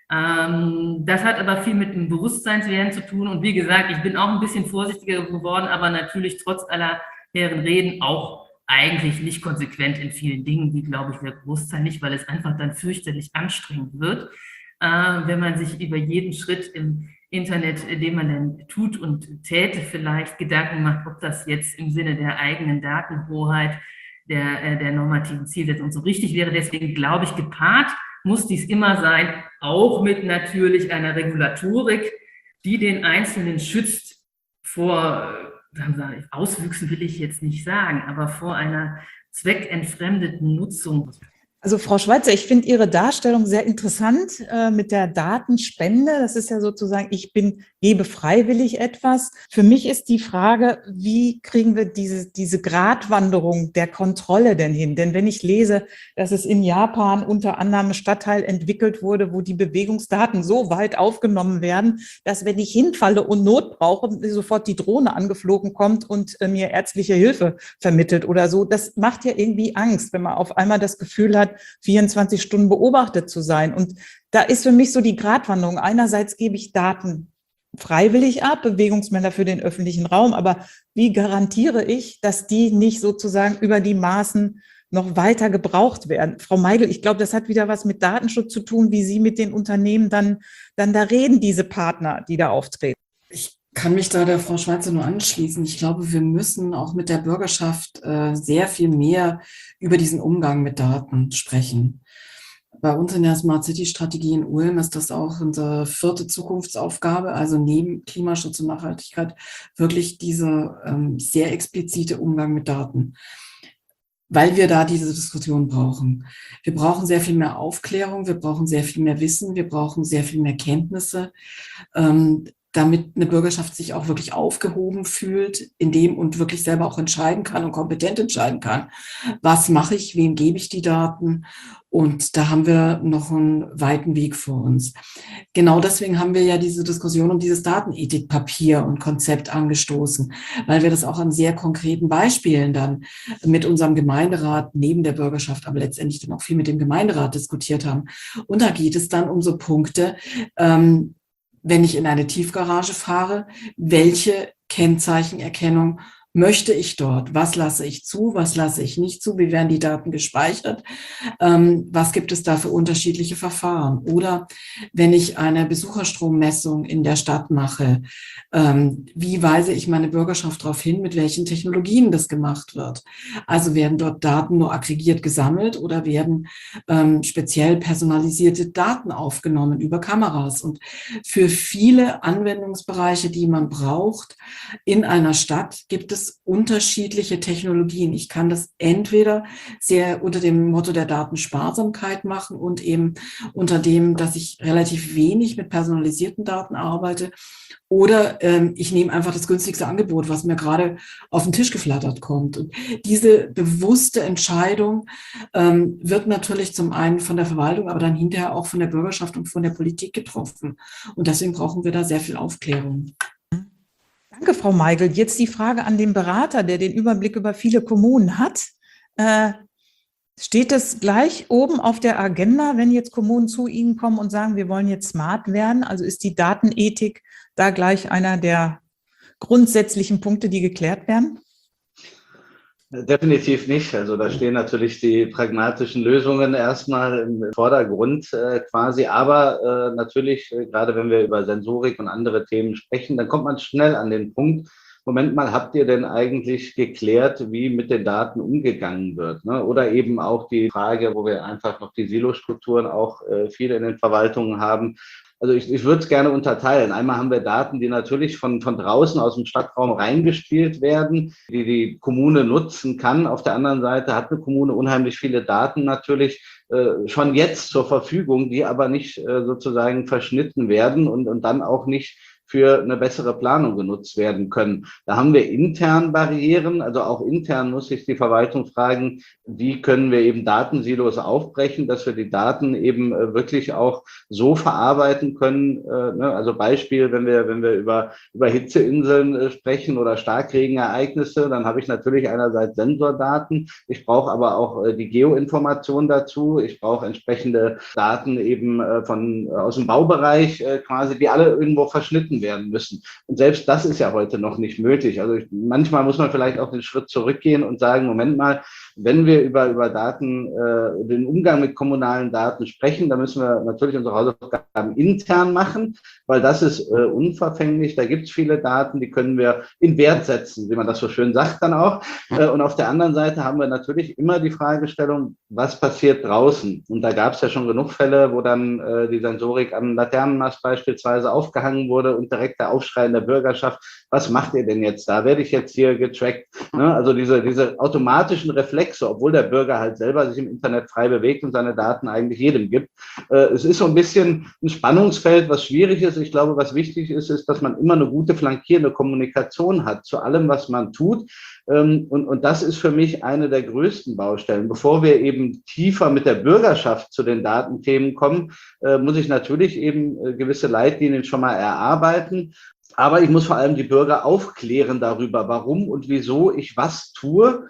Das hat aber viel mit dem Bewusstseinswerden zu tun. Und wie gesagt, ich bin auch ein bisschen vorsichtiger geworden, aber natürlich trotz aller hehren Reden auch eigentlich nicht konsequent in vielen Dingen, wie, glaube ich, der Großteil nicht, weil es einfach dann fürchterlich anstrengend wird, wenn man sich über jeden Schritt im Internet, den man dann tut und täte, vielleicht Gedanken macht, ob das jetzt im Sinne der eigenen Datenhoheit, der normativen Zielsetzung so richtig wäre. Deswegen glaube ich, gepaart muss dies immer sein, auch mit natürlich einer Regulatorik, die den Einzelnen schützt vor Auswüchsen will ich jetzt nicht sagen, aber vor einer zweckentfremdeten Nutzung. Also Frau Schweitzer, ich finde Ihre Darstellung sehr interessant mit der Datenspende. Das ist ja sozusagen, gebe freiwillig etwas. Für mich ist die Frage, wie kriegen wir diese Gratwanderung der Kontrolle denn hin? Denn wenn ich lese, dass es in Japan unter anderem ein Stadtteil entwickelt wurde, wo die Bewegungsdaten so weit aufgenommen werden, dass wenn ich hinfalle und Not brauche, sofort die Drohne angeflogen kommt und mir ärztliche Hilfe vermittelt oder so. Das macht ja irgendwie Angst, wenn man auf einmal das Gefühl hat, 24 Stunden beobachtet zu sein. Und da ist für mich so die Gratwanderung. Einerseits gebe ich Daten freiwillig ab, Bewegungsmelder für den öffentlichen Raum, aber wie garantiere ich, dass die nicht sozusagen über die Maßen noch weiter gebraucht werden? Frau Meigel, ich glaube, das hat wieder was mit Datenschutz zu tun, wie Sie mit den Unternehmen dann da reden, diese Partner, die da auftreten. Ich kann mich da der Frau Schweitzer nur anschließen. Ich glaube, wir müssen auch mit der Bürgerschaft sehr viel mehr über diesen Umgang mit Daten sprechen. Bei uns in der Smart City Strategie in Ulm ist das auch unsere 4. Zukunftsaufgabe, also neben Klimaschutz und Nachhaltigkeit wirklich dieser sehr explizite Umgang mit Daten, weil wir da diese Diskussion brauchen. Wir brauchen sehr viel mehr Aufklärung, wir brauchen sehr viel mehr Wissen, wir brauchen sehr viel mehr Kenntnisse, damit eine Bürgerschaft sich auch wirklich aufgehoben fühlt, in dem und wirklich selber auch entscheiden kann und kompetent entscheiden kann, was mache ich, wem gebe ich die Daten. Und da haben wir noch einen weiten Weg vor uns. Genau deswegen haben wir ja diese Diskussion um dieses Datenethikpapier und Konzept angestoßen, weil wir das auch an sehr konkreten Beispielen dann mit unserem Gemeinderat neben der Bürgerschaft, aber letztendlich dann auch viel mit dem Gemeinderat diskutiert haben. Und da geht es dann um so Punkte, wenn ich in eine Tiefgarage fahre, welche Kennzeichenerkennung möchte ich dort? Was lasse ich zu? Was lasse ich nicht zu? Wie werden die Daten gespeichert? Was gibt es da für unterschiedliche Verfahren? Oder wenn ich eine Besucherstrommessung in der Stadt mache, wie weise ich meine Bürgerschaft darauf hin, mit welchen Technologien das gemacht wird? Also werden dort Daten nur aggregiert gesammelt oder werden speziell personalisierte Daten aufgenommen über Kameras? Und für viele Anwendungsbereiche, die man braucht in einer Stadt, gibt es unterschiedliche Technologien. Ich kann das entweder sehr unter dem Motto der Datensparsamkeit machen und eben unter dem, dass ich relativ wenig mit personalisierten Daten arbeite, oder ich nehme einfach das günstigste Angebot, was mir gerade auf den Tisch geflattert kommt. Und diese bewusste Entscheidung wird natürlich zum einen von der Verwaltung, aber dann hinterher auch von der Bürgerschaft und von der Politik getroffen. Und deswegen brauchen wir da sehr viel Aufklärung. Danke, Frau Meigel. Jetzt die Frage an den Berater, der den Überblick über viele Kommunen hat. Steht es gleich oben auf der Agenda, wenn jetzt Kommunen zu Ihnen kommen und sagen, wir wollen jetzt smart werden? Also ist die Datenethik da gleich einer der grundsätzlichen Punkte, die geklärt werden? Definitiv nicht. Also da stehen natürlich die pragmatischen Lösungen erstmal im Vordergrund quasi. Aber natürlich, gerade wenn wir über Sensorik und andere Themen sprechen, dann kommt man schnell an den Punkt, Moment mal, habt ihr denn eigentlich geklärt, wie mit den Daten umgegangen wird? Ne? Oder eben auch die Frage, wo wir einfach noch die Silostrukturen auch viele in den Verwaltungen haben. Also ich würde es gerne unterteilen. Einmal haben wir Daten, die natürlich von draußen aus dem Stadtraum reingespielt werden, die die Kommune nutzen kann. Auf der anderen Seite hat eine Kommune unheimlich viele Daten natürlich schon jetzt zur Verfügung, die aber nicht sozusagen verschnitten werden und dann auch nicht für eine bessere Planung genutzt werden können. Da haben wir intern Barrieren, also auch intern muss sich die Verwaltung fragen, wie können wir eben Datensilos aufbrechen, dass wir die Daten eben wirklich auch so verarbeiten können. Also Beispiel, wenn wir über Hitzeinseln sprechen oder Starkregenereignisse, dann habe ich natürlich einerseits Sensordaten, ich brauche aber auch die Geoinformation dazu, ich brauche entsprechende Daten eben aus dem Baubereich quasi, die alle irgendwo verschnitten werden müssen. Und selbst das ist ja heute noch nicht möglich. Also manchmal muss man vielleicht auch den Schritt zurückgehen und sagen, Moment mal, wenn wir über Daten, den Umgang mit kommunalen Daten sprechen, dann müssen wir natürlich unsere Hausaufgaben intern machen, weil das ist unverfänglich. Da gibt es viele Daten, die können wir in Wert setzen, wie man das so schön sagt dann auch. Und auf der anderen Seite haben wir natürlich immer die Fragestellung, was passiert draußen? Und da gab es ja schon genug Fälle, wo dann die Sensorik am Laternenmast beispielsweise aufgehangen wurde und direkt der Aufschrei in der Bürgerschaft, was macht ihr denn jetzt da? Werde ich jetzt hier getrackt? Ne? Also diese automatischen Reflexe, obwohl der Bürger halt selber sich im Internet frei bewegt und seine Daten eigentlich jedem gibt. Es ist so ein bisschen ein Spannungsfeld, was schwierig ist. Ich glaube, was wichtig ist, dass man immer eine gute flankierende Kommunikation hat zu allem, was man tut. Und das ist für mich eine der größten Baustellen. Bevor wir eben tiefer mit der Bürgerschaft zu den Datenthemen kommen, muss ich natürlich eben gewisse Leitlinien schon mal erarbeiten. Aber ich muss vor allem die Bürger aufklären darüber, warum und wieso ich was tue.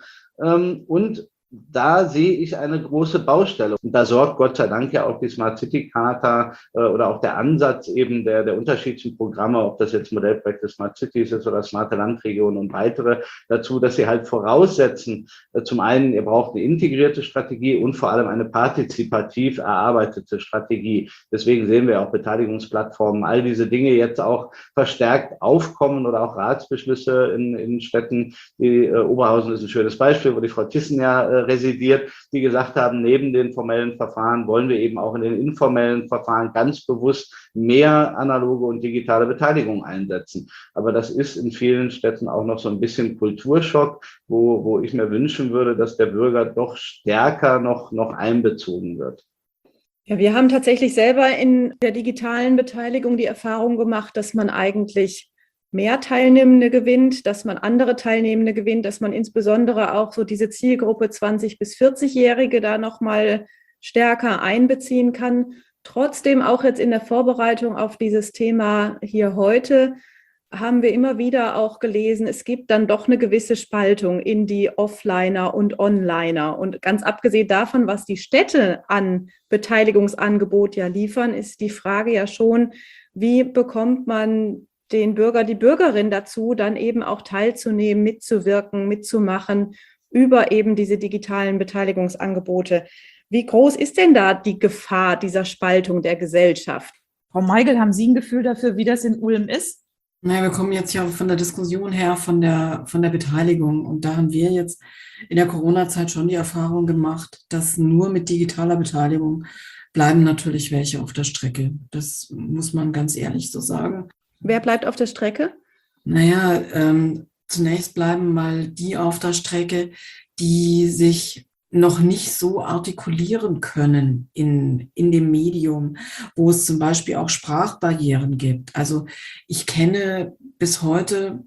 Und da sehe ich eine große Baustelle. Und da sorgt Gott sei Dank ja auch die Smart City Charta oder auch der Ansatz eben der unterschiedlichen Programme, ob das jetzt Modellprojekte Smart Cities ist oder smarte Landregionen und weitere, dazu, dass sie halt voraussetzen, zum einen, ihr braucht eine integrierte Strategie und vor allem eine partizipativ erarbeitete Strategie. Deswegen sehen wir auch Beteiligungsplattformen, all diese Dinge jetzt auch verstärkt aufkommen oder auch Ratsbeschlüsse in Städten. Die Oberhausen ist ein schönes Beispiel, wo die Frau Thyssen ja residiert, die gesagt haben, neben den formellen Verfahren wollen wir eben auch in den informellen Verfahren ganz bewusst mehr analoge und digitale Beteiligung einsetzen. Aber das ist in vielen Städten auch noch so ein bisschen Kulturschock, wo ich mir wünschen würde, dass der Bürger doch stärker noch einbezogen wird. Ja, wir haben tatsächlich selber in der digitalen Beteiligung die Erfahrung gemacht, dass man eigentlich mehr Teilnehmende gewinnt, dass man andere Teilnehmende gewinnt, dass man insbesondere auch so diese Zielgruppe 20- bis 40-Jährige da nochmal stärker einbeziehen kann. Trotzdem auch jetzt in der Vorbereitung auf dieses Thema hier heute haben wir immer wieder auch gelesen, es gibt dann doch eine gewisse Spaltung in die Offliner und Onliner. Und ganz abgesehen davon, was die Städte an Beteiligungsangebot ja liefern, ist die Frage ja schon, wie bekommt man den Bürger, die Bürgerin dazu, dann eben auch teilzunehmen, mitzuwirken, mitzumachen über eben diese digitalen Beteiligungsangebote. Wie groß ist denn da die Gefahr dieser Spaltung der Gesellschaft? Frau Meigel, haben Sie ein Gefühl dafür, wie das in Ulm ist? Naja, wir kommen jetzt ja von der Diskussion her von der Beteiligung. Und da haben wir jetzt in der Corona-Zeit schon die Erfahrung gemacht, dass nur mit digitaler Beteiligung bleiben natürlich welche auf der Strecke. Das muss man ganz ehrlich so sagen. Wer bleibt auf der Strecke? Naja, zunächst bleiben mal die auf der Strecke, die sich noch nicht so artikulieren können in dem Medium, wo es zum Beispiel auch Sprachbarrieren gibt. Also ich kenne bis heute,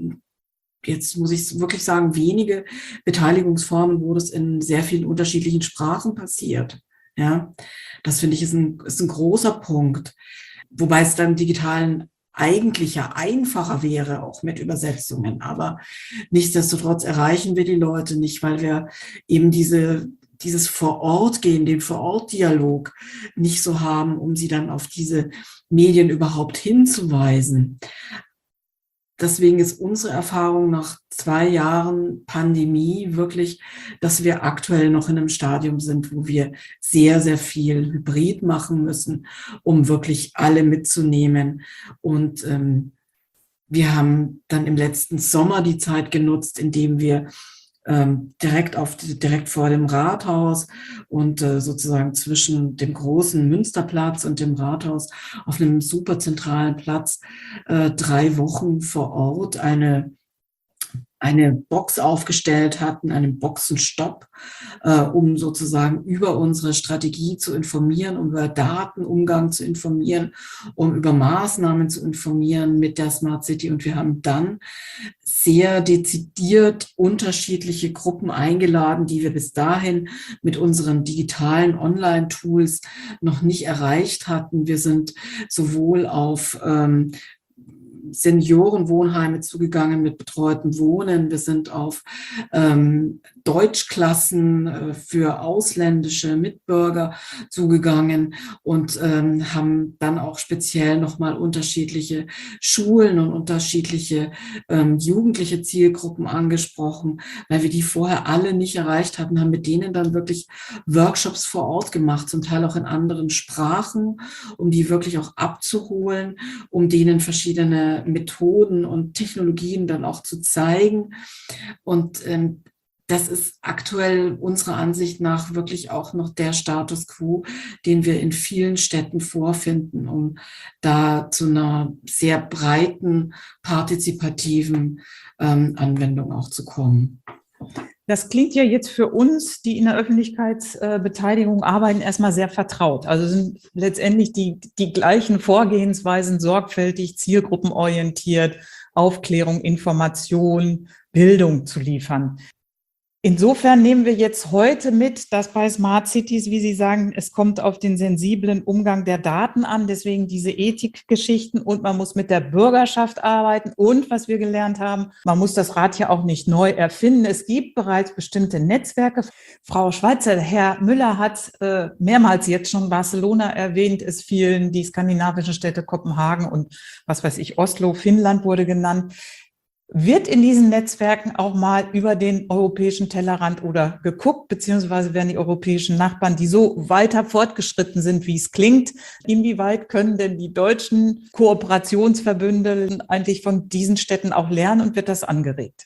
jetzt muss ich wirklich sagen, wenige Beteiligungsformen, wo das in sehr vielen unterschiedlichen Sprachen passiert. Ja, das finde ich ist ein großer Punkt. Wobei es dann digitalen eigentlich ja einfacher wäre, auch mit Übersetzungen. Aber nichtsdestotrotz erreichen wir die Leute nicht, weil wir eben dieses Vor-Ort-Gehen, den Vor-Ort-Dialog nicht so haben, um sie dann auf diese Medien überhaupt hinzuweisen. Deswegen ist unsere Erfahrung nach 2 Jahren Pandemie wirklich, dass wir aktuell noch in einem Stadium sind, wo wir sehr, sehr viel Hybrid machen müssen, um wirklich alle mitzunehmen. Und wir haben dann im letzten Sommer die Zeit genutzt, indem wir direkt vor dem Rathaus und sozusagen zwischen dem großen Münsterplatz und dem Rathaus auf einem super zentralen Platz 3 Wochen vor Ort eine Box aufgestellt hatten, einen Boxenstopp, um sozusagen über unsere Strategie zu informieren, um über Datenumgang zu informieren, um über Maßnahmen zu informieren mit der Smart City. Und wir haben dann sehr dezidiert unterschiedliche Gruppen eingeladen, die wir bis dahin mit unseren digitalen Online-Tools noch nicht erreicht hatten. Wir sind sowohl auf Seniorenwohnheime zugegangen mit betreuten Wohnen. Wir sind auf Deutschklassen für ausländische Mitbürger zugegangen und haben dann auch speziell nochmal unterschiedliche Schulen und unterschiedliche jugendliche Zielgruppen angesprochen, weil wir die vorher alle nicht erreicht hatten, haben mit denen dann wirklich Workshops vor Ort gemacht, zum Teil auch in anderen Sprachen, um die wirklich auch abzuholen, um denen verschiedene Methoden und Technologien dann auch zu zeigen. Und das ist aktuell unserer Ansicht nach wirklich auch noch der Status quo, den wir in vielen Städten vorfinden, um da zu einer sehr breiten, partizipativen Anwendung auch zu kommen. Das klingt ja jetzt für uns, die in der Öffentlichkeitsbeteiligung arbeiten, erstmal sehr vertraut. Also sind letztendlich die gleichen Vorgehensweisen sorgfältig, zielgruppenorientiert, Aufklärung, Information, Bildung zu liefern. Insofern nehmen wir jetzt heute mit, dass bei Smart Cities, wie Sie sagen, es kommt auf den sensiblen Umgang der Daten an, deswegen diese Ethikgeschichten und man muss mit der Bürgerschaft arbeiten und, was wir gelernt haben, man muss das Rad ja auch nicht neu erfinden. Es gibt bereits bestimmte Netzwerke. Frau Schweitzer, Herr Müller hat mehrmals jetzt schon Barcelona erwähnt, es fielen die skandinavischen Städte Kopenhagen und was weiß ich, Oslo, Finnland wurde genannt. Wird in diesen Netzwerken auch mal über den europäischen Tellerrand oder geguckt, beziehungsweise werden die europäischen Nachbarn, die so weiter fortgeschritten sind, wie es klingt, inwieweit können denn die deutschen Kooperationsverbünde eigentlich von diesen Städten auch lernen und wird das angeregt?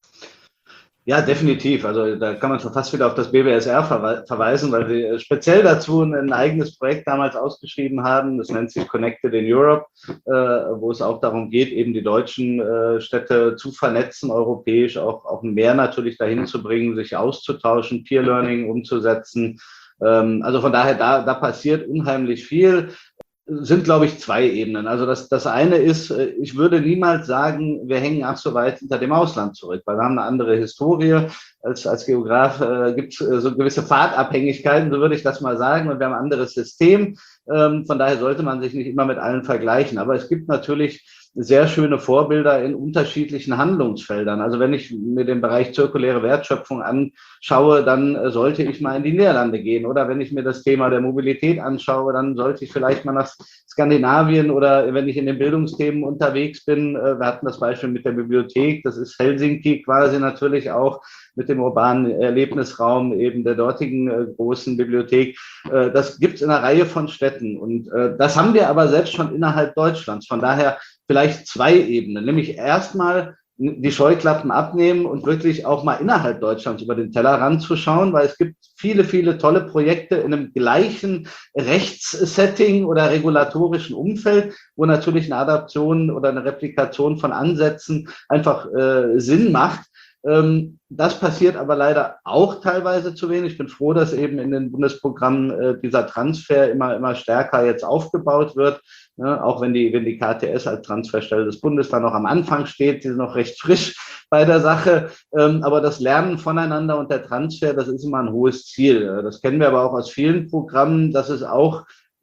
Ja, definitiv. Also da kann man schon fast wieder auf das BBSR verweisen, weil wir speziell dazu ein eigenes Projekt damals ausgeschrieben haben. Das nennt sich Connected in Europe, wo es auch darum geht, eben die deutschen Städte zu vernetzen, europäisch auch mehr natürlich dahin zu bringen, sich auszutauschen, Peer Learning umzusetzen. Also von daher, da passiert unheimlich viel. Sind, glaube ich, 2 Ebenen. Also das eine ist, ich würde niemals sagen, wir hängen ach so weit hinter dem Ausland zurück, weil wir haben eine andere Historie. Als Geograf gibt es so gewisse Pfadabhängigkeiten, so würde ich das mal sagen, und wir haben ein anderes System. Von daher sollte man sich nicht immer mit allen vergleichen. Aber es gibt natürlich sehr schöne Vorbilder in unterschiedlichen Handlungsfeldern. Also wenn ich mir den Bereich zirkuläre Wertschöpfung anschaue, dann sollte ich mal in die Niederlande gehen. Oder wenn ich mir das Thema der Mobilität anschaue, dann sollte ich vielleicht mal nach Skandinavien, oder wenn ich in den Bildungsthemen unterwegs bin, wir hatten das Beispiel mit der Bibliothek, das ist Helsinki quasi natürlich auch mit dem urbanen Erlebnisraum eben der dortigen großen Bibliothek. Das gibt es in einer Reihe von Städten und das haben wir aber selbst schon innerhalb Deutschlands. Von daher vielleicht 2 Ebenen, nämlich erstmal die Scheuklappen abnehmen und wirklich auch mal innerhalb Deutschlands über den Tellerrand zu schauen, weil es gibt viele, viele tolle Projekte in einem gleichen Rechtssetting oder regulatorischen Umfeld, wo natürlich eine Adaption oder eine Replikation von Ansätzen einfach Sinn macht. Das passiert aber leider auch teilweise zu wenig. Ich bin froh, dass eben in den Bundesprogrammen dieser Transfer immer stärker jetzt aufgebaut wird. Ja, auch wenn die KTS als Transferstelle des Bundes da noch am Anfang steht, die sind noch recht frisch bei der Sache. Aber das Lernen voneinander und der Transfer, das ist immer ein hohes Ziel. Das kennen wir aber auch aus vielen Programmen, dass es auch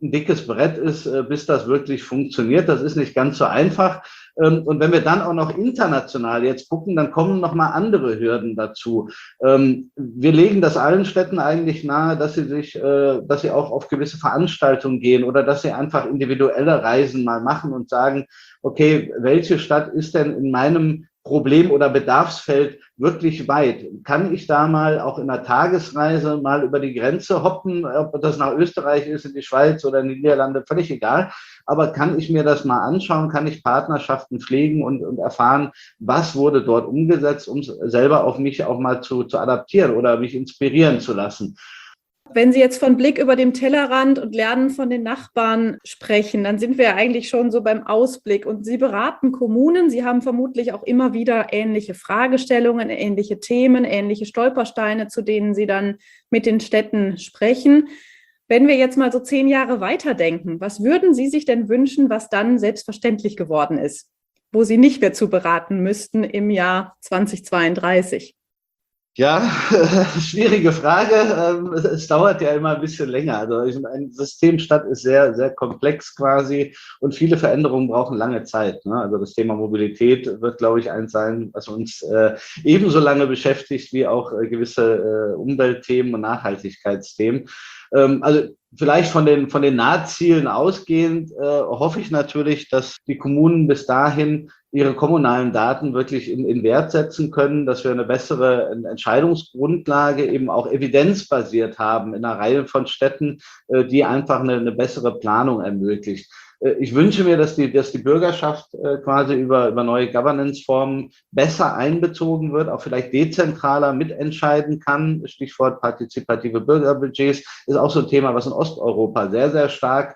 ein dickes Brett ist, bis das wirklich funktioniert. Das ist nicht ganz so einfach. Und wenn wir dann auch noch international jetzt gucken, dann kommen noch mal andere Hürden dazu. Wir legen das allen Städten eigentlich nahe, dass sie auch auf gewisse Veranstaltungen gehen oder dass sie einfach individuelle Reisen mal machen und sagen, okay, welche Stadt ist denn in meinem Problem- oder Bedarfsfeld wirklich weit? Kann ich da mal auch in einer Tagesreise mal über die Grenze hoppen, ob das nach Österreich ist, in die Schweiz oder in die Niederlande, völlig egal. Aber kann ich mir das mal anschauen, kann ich Partnerschaften pflegen und erfahren, was wurde dort umgesetzt, um es selber auf mich auch mal zu adaptieren oder mich inspirieren zu lassen. Wenn Sie jetzt von Blick über dem Tellerrand und Lernen von den Nachbarn sprechen, dann sind wir ja eigentlich schon so beim Ausblick. Und Sie beraten Kommunen. Sie haben vermutlich auch immer wieder ähnliche Fragestellungen, ähnliche Themen, ähnliche Stolpersteine, zu denen Sie dann mit den Städten sprechen. Wenn wir jetzt mal so 10 Jahre weiterdenken, was würden Sie sich denn wünschen, was dann selbstverständlich geworden ist, wo Sie nicht mehr zu beraten müssten im Jahr 2032? Ja, schwierige Frage. Es dauert ja immer ein bisschen länger. Also ein Systemstadt ist sehr, sehr komplex quasi und viele Veränderungen brauchen lange Zeit. Also das Thema Mobilität wird, glaube ich, eins sein, was uns ebenso lange beschäftigt wie auch gewisse Umweltthemen und Nachhaltigkeitsthemen. Also vielleicht von den Nahzielen ausgehend hoffe ich natürlich, dass die Kommunen bis dahin ihre kommunalen Daten wirklich in Wert setzen können, dass wir eine bessere Entscheidungsgrundlage eben auch evidenzbasiert haben in einer Reihe von Städten, die einfach eine bessere Planung ermöglicht. Ich wünsche mir, dass die Bürgerschaft quasi über neue Governance-Formen besser einbezogen wird, auch vielleicht dezentraler mitentscheiden kann. Stichwort partizipative Bürgerbudgets ist auch so ein Thema, was in Osteuropa sehr, sehr stark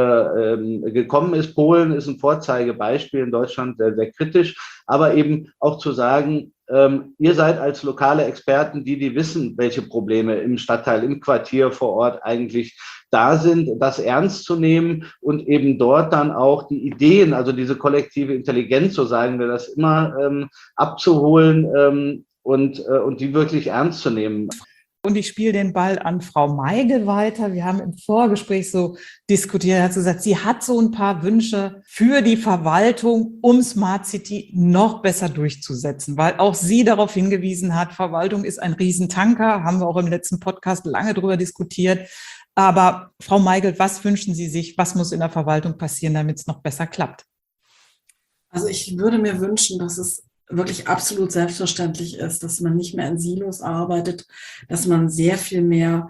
gekommen ist. Polen ist ein Vorzeigebeispiel, in Deutschland sehr, sehr kritisch, aber eben auch zu sagen, ihr seid als lokale Experten die wissen, welche Probleme im Stadtteil, im Quartier vor Ort eigentlich da sind, das ernst zu nehmen und eben dort dann auch die Ideen, also diese kollektive Intelligenz, so sagen wir das immer, abzuholen und die wirklich ernst zu nehmen. Und ich spiele den Ball an Frau Meigel weiter. Wir haben im Vorgespräch so diskutiert, hat gesagt, sie hat so ein paar Wünsche für die Verwaltung, um Smart City noch besser durchzusetzen, weil auch sie darauf hingewiesen hat, Verwaltung ist ein Riesentanker, haben wir auch im letzten Podcast lange drüber diskutiert. Aber Frau Meigel, was wünschen Sie sich, was muss in der Verwaltung passieren, damit es noch besser klappt? Also ich würde mir wünschen, dass es wirklich absolut selbstverständlich ist, dass man nicht mehr in Silos arbeitet, dass man sehr viel mehr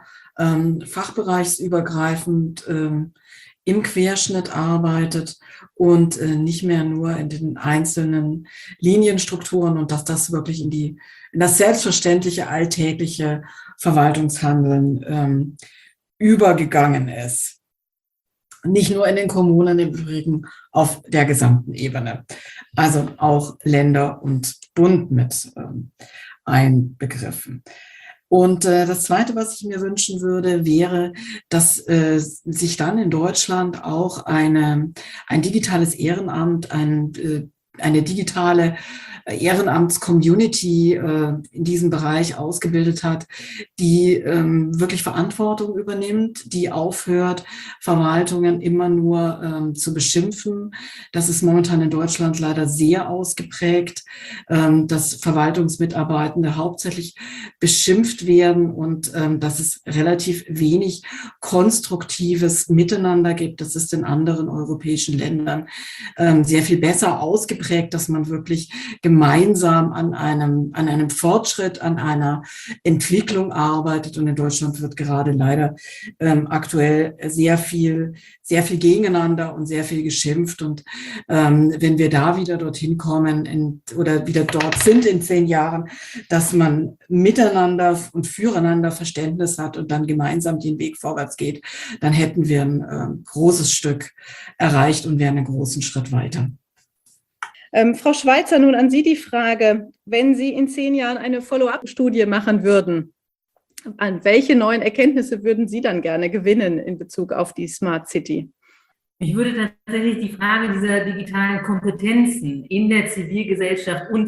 fachbereichsübergreifend im Querschnitt arbeitet und nicht mehr nur in den einzelnen Linienstrukturen und dass das wirklich in das selbstverständliche, alltägliche Verwaltungshandeln übergegangen ist. Nicht nur in den Kommunen, im Übrigen auf der gesamten Ebene. Also auch Länder und Bund mit einbegriffen. Und das Zweite, was ich mir wünschen würde, wäre, dass sich dann in Deutschland auch ein digitales Ehrenamt, eine digitale Ehrenamts-Community in diesem Bereich ausgebildet hat, die wirklich Verantwortung übernimmt, die aufhört, Verwaltungen immer nur zu beschimpfen. Das ist momentan in Deutschland leider sehr ausgeprägt, dass Verwaltungsmitarbeitende hauptsächlich beschimpft werden und dass es relativ wenig konstruktives Miteinander gibt. Das ist in anderen europäischen Ländern sehr viel besser ausgeprägt, dass man wirklich gemeinsam an einem Fortschritt, an einer Entwicklung arbeitet. Und in Deutschland wird gerade leider aktuell sehr viel gegeneinander und sehr viel geschimpft. Und wenn wir da wieder dorthin kommen oder wieder dort sind in 10 Jahren, dass man miteinander und füreinander Verständnis hat und dann gemeinsam den Weg vorwärts geht, dann hätten wir ein großes Stück erreicht und wären einen großen Schritt weiter. Frau Schweitzer, nun an Sie die Frage, wenn Sie in 10 Jahren eine Follow-up-Studie machen würden, an welche neuen Erkenntnisse würden Sie dann gerne gewinnen in Bezug auf die Smart City? Ich würde tatsächlich die Frage dieser digitalen Kompetenzen in der Zivilgesellschaft und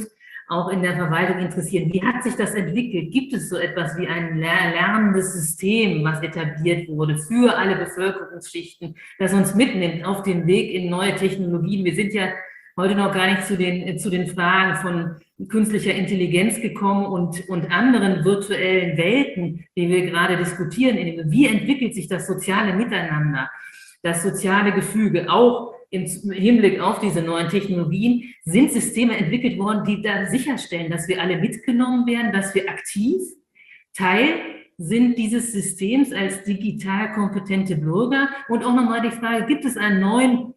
auch in der Verwaltung interessieren. Wie hat sich das entwickelt? Gibt es so etwas wie ein lernendes System, was etabliert wurde für alle Bevölkerungsschichten, das uns mitnimmt auf den Weg in neue Technologien? Wir sind ja heute noch gar nicht zu den Fragen von künstlicher Intelligenz gekommen und anderen virtuellen Welten, die wir gerade diskutieren. Wie entwickelt sich das soziale Miteinander, das soziale Gefüge, auch im Hinblick auf diese neuen Technologien? Sind Systeme entwickelt worden, die da sicherstellen, dass wir alle mitgenommen werden, dass wir aktiv Teil sind dieses Systems als digital kompetente Bürger? Und auch nochmal die Frage, gibt es einen neuen,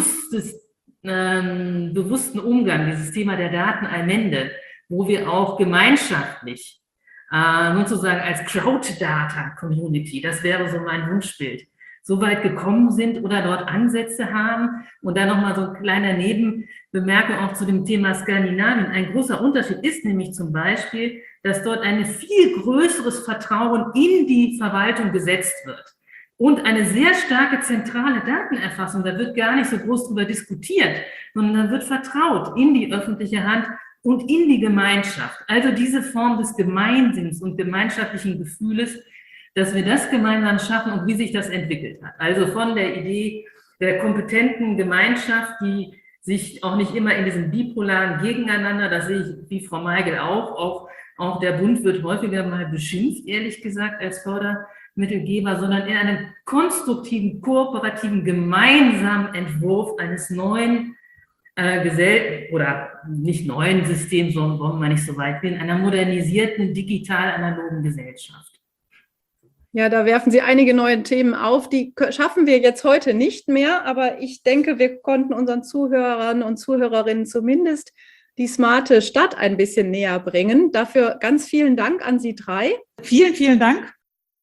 bewussten Umgang, dieses Thema der Datenallmende, wo wir auch gemeinschaftlich, sozusagen als Crowd-Data-Community, das wäre so mein Wunschbild, so weit gekommen sind oder dort Ansätze haben? Und dann nochmal so ein kleiner Nebenbemerkung auch zu dem Thema Skandinavien. Ein großer Unterschied ist nämlich zum Beispiel, dass dort ein viel größeres Vertrauen in die Verwaltung gesetzt wird und eine sehr starke zentrale Datenerfassung. Da wird gar nicht so groß drüber diskutiert, sondern da wird vertraut in die öffentliche Hand und in die Gemeinschaft. Also diese Form des Gemeinsinns und gemeinschaftlichen Gefühles, dass wir das gemeinsam schaffen und wie sich das entwickelt hat. Also von der Idee der kompetenten Gemeinschaft, die sich auch nicht immer in diesem bipolaren Gegeneinander, das sehe ich wie Frau Meigel auch der Bund wird häufiger mal beschimpft, ehrlich gesagt, als Fördermittelgeber, sondern in einem konstruktiven, kooperativen, gemeinsamen Entwurf eines neuen oder nicht neuen Systems, sondern wollen wir nicht so weit gehen, einer modernisierten, digital-analogen Gesellschaft. Ja, da werfen Sie einige neue Themen auf. Die schaffen wir jetzt heute nicht mehr, aber ich denke, wir konnten unseren Zuhörern und Zuhörerinnen zumindest die smarte Stadt ein bisschen näher bringen. Dafür ganz vielen Dank an Sie drei. Vielen, vielen Dank.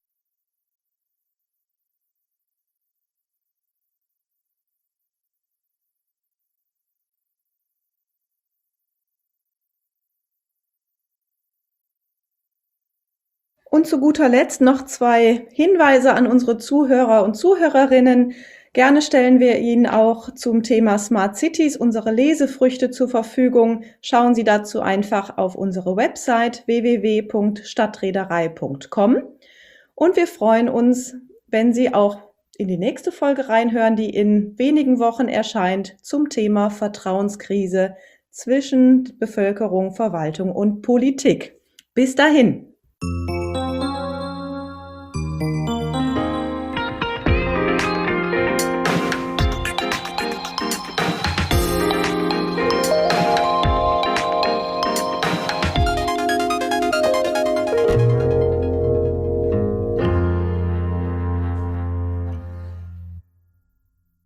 Und zu guter Letzt noch 2 Hinweise an unsere Zuhörer und Zuhörerinnen. Gerne stellen wir Ihnen auch zum Thema Smart Cities unsere Lesefrüchte zur Verfügung. Schauen Sie dazu einfach auf unsere Website www.stadtreederei.com. Und wir freuen uns, wenn Sie auch in die nächste Folge reinhören, die in wenigen Wochen erscheint, zum Thema Vertrauenskrise zwischen Bevölkerung, Verwaltung und Politik. Bis dahin.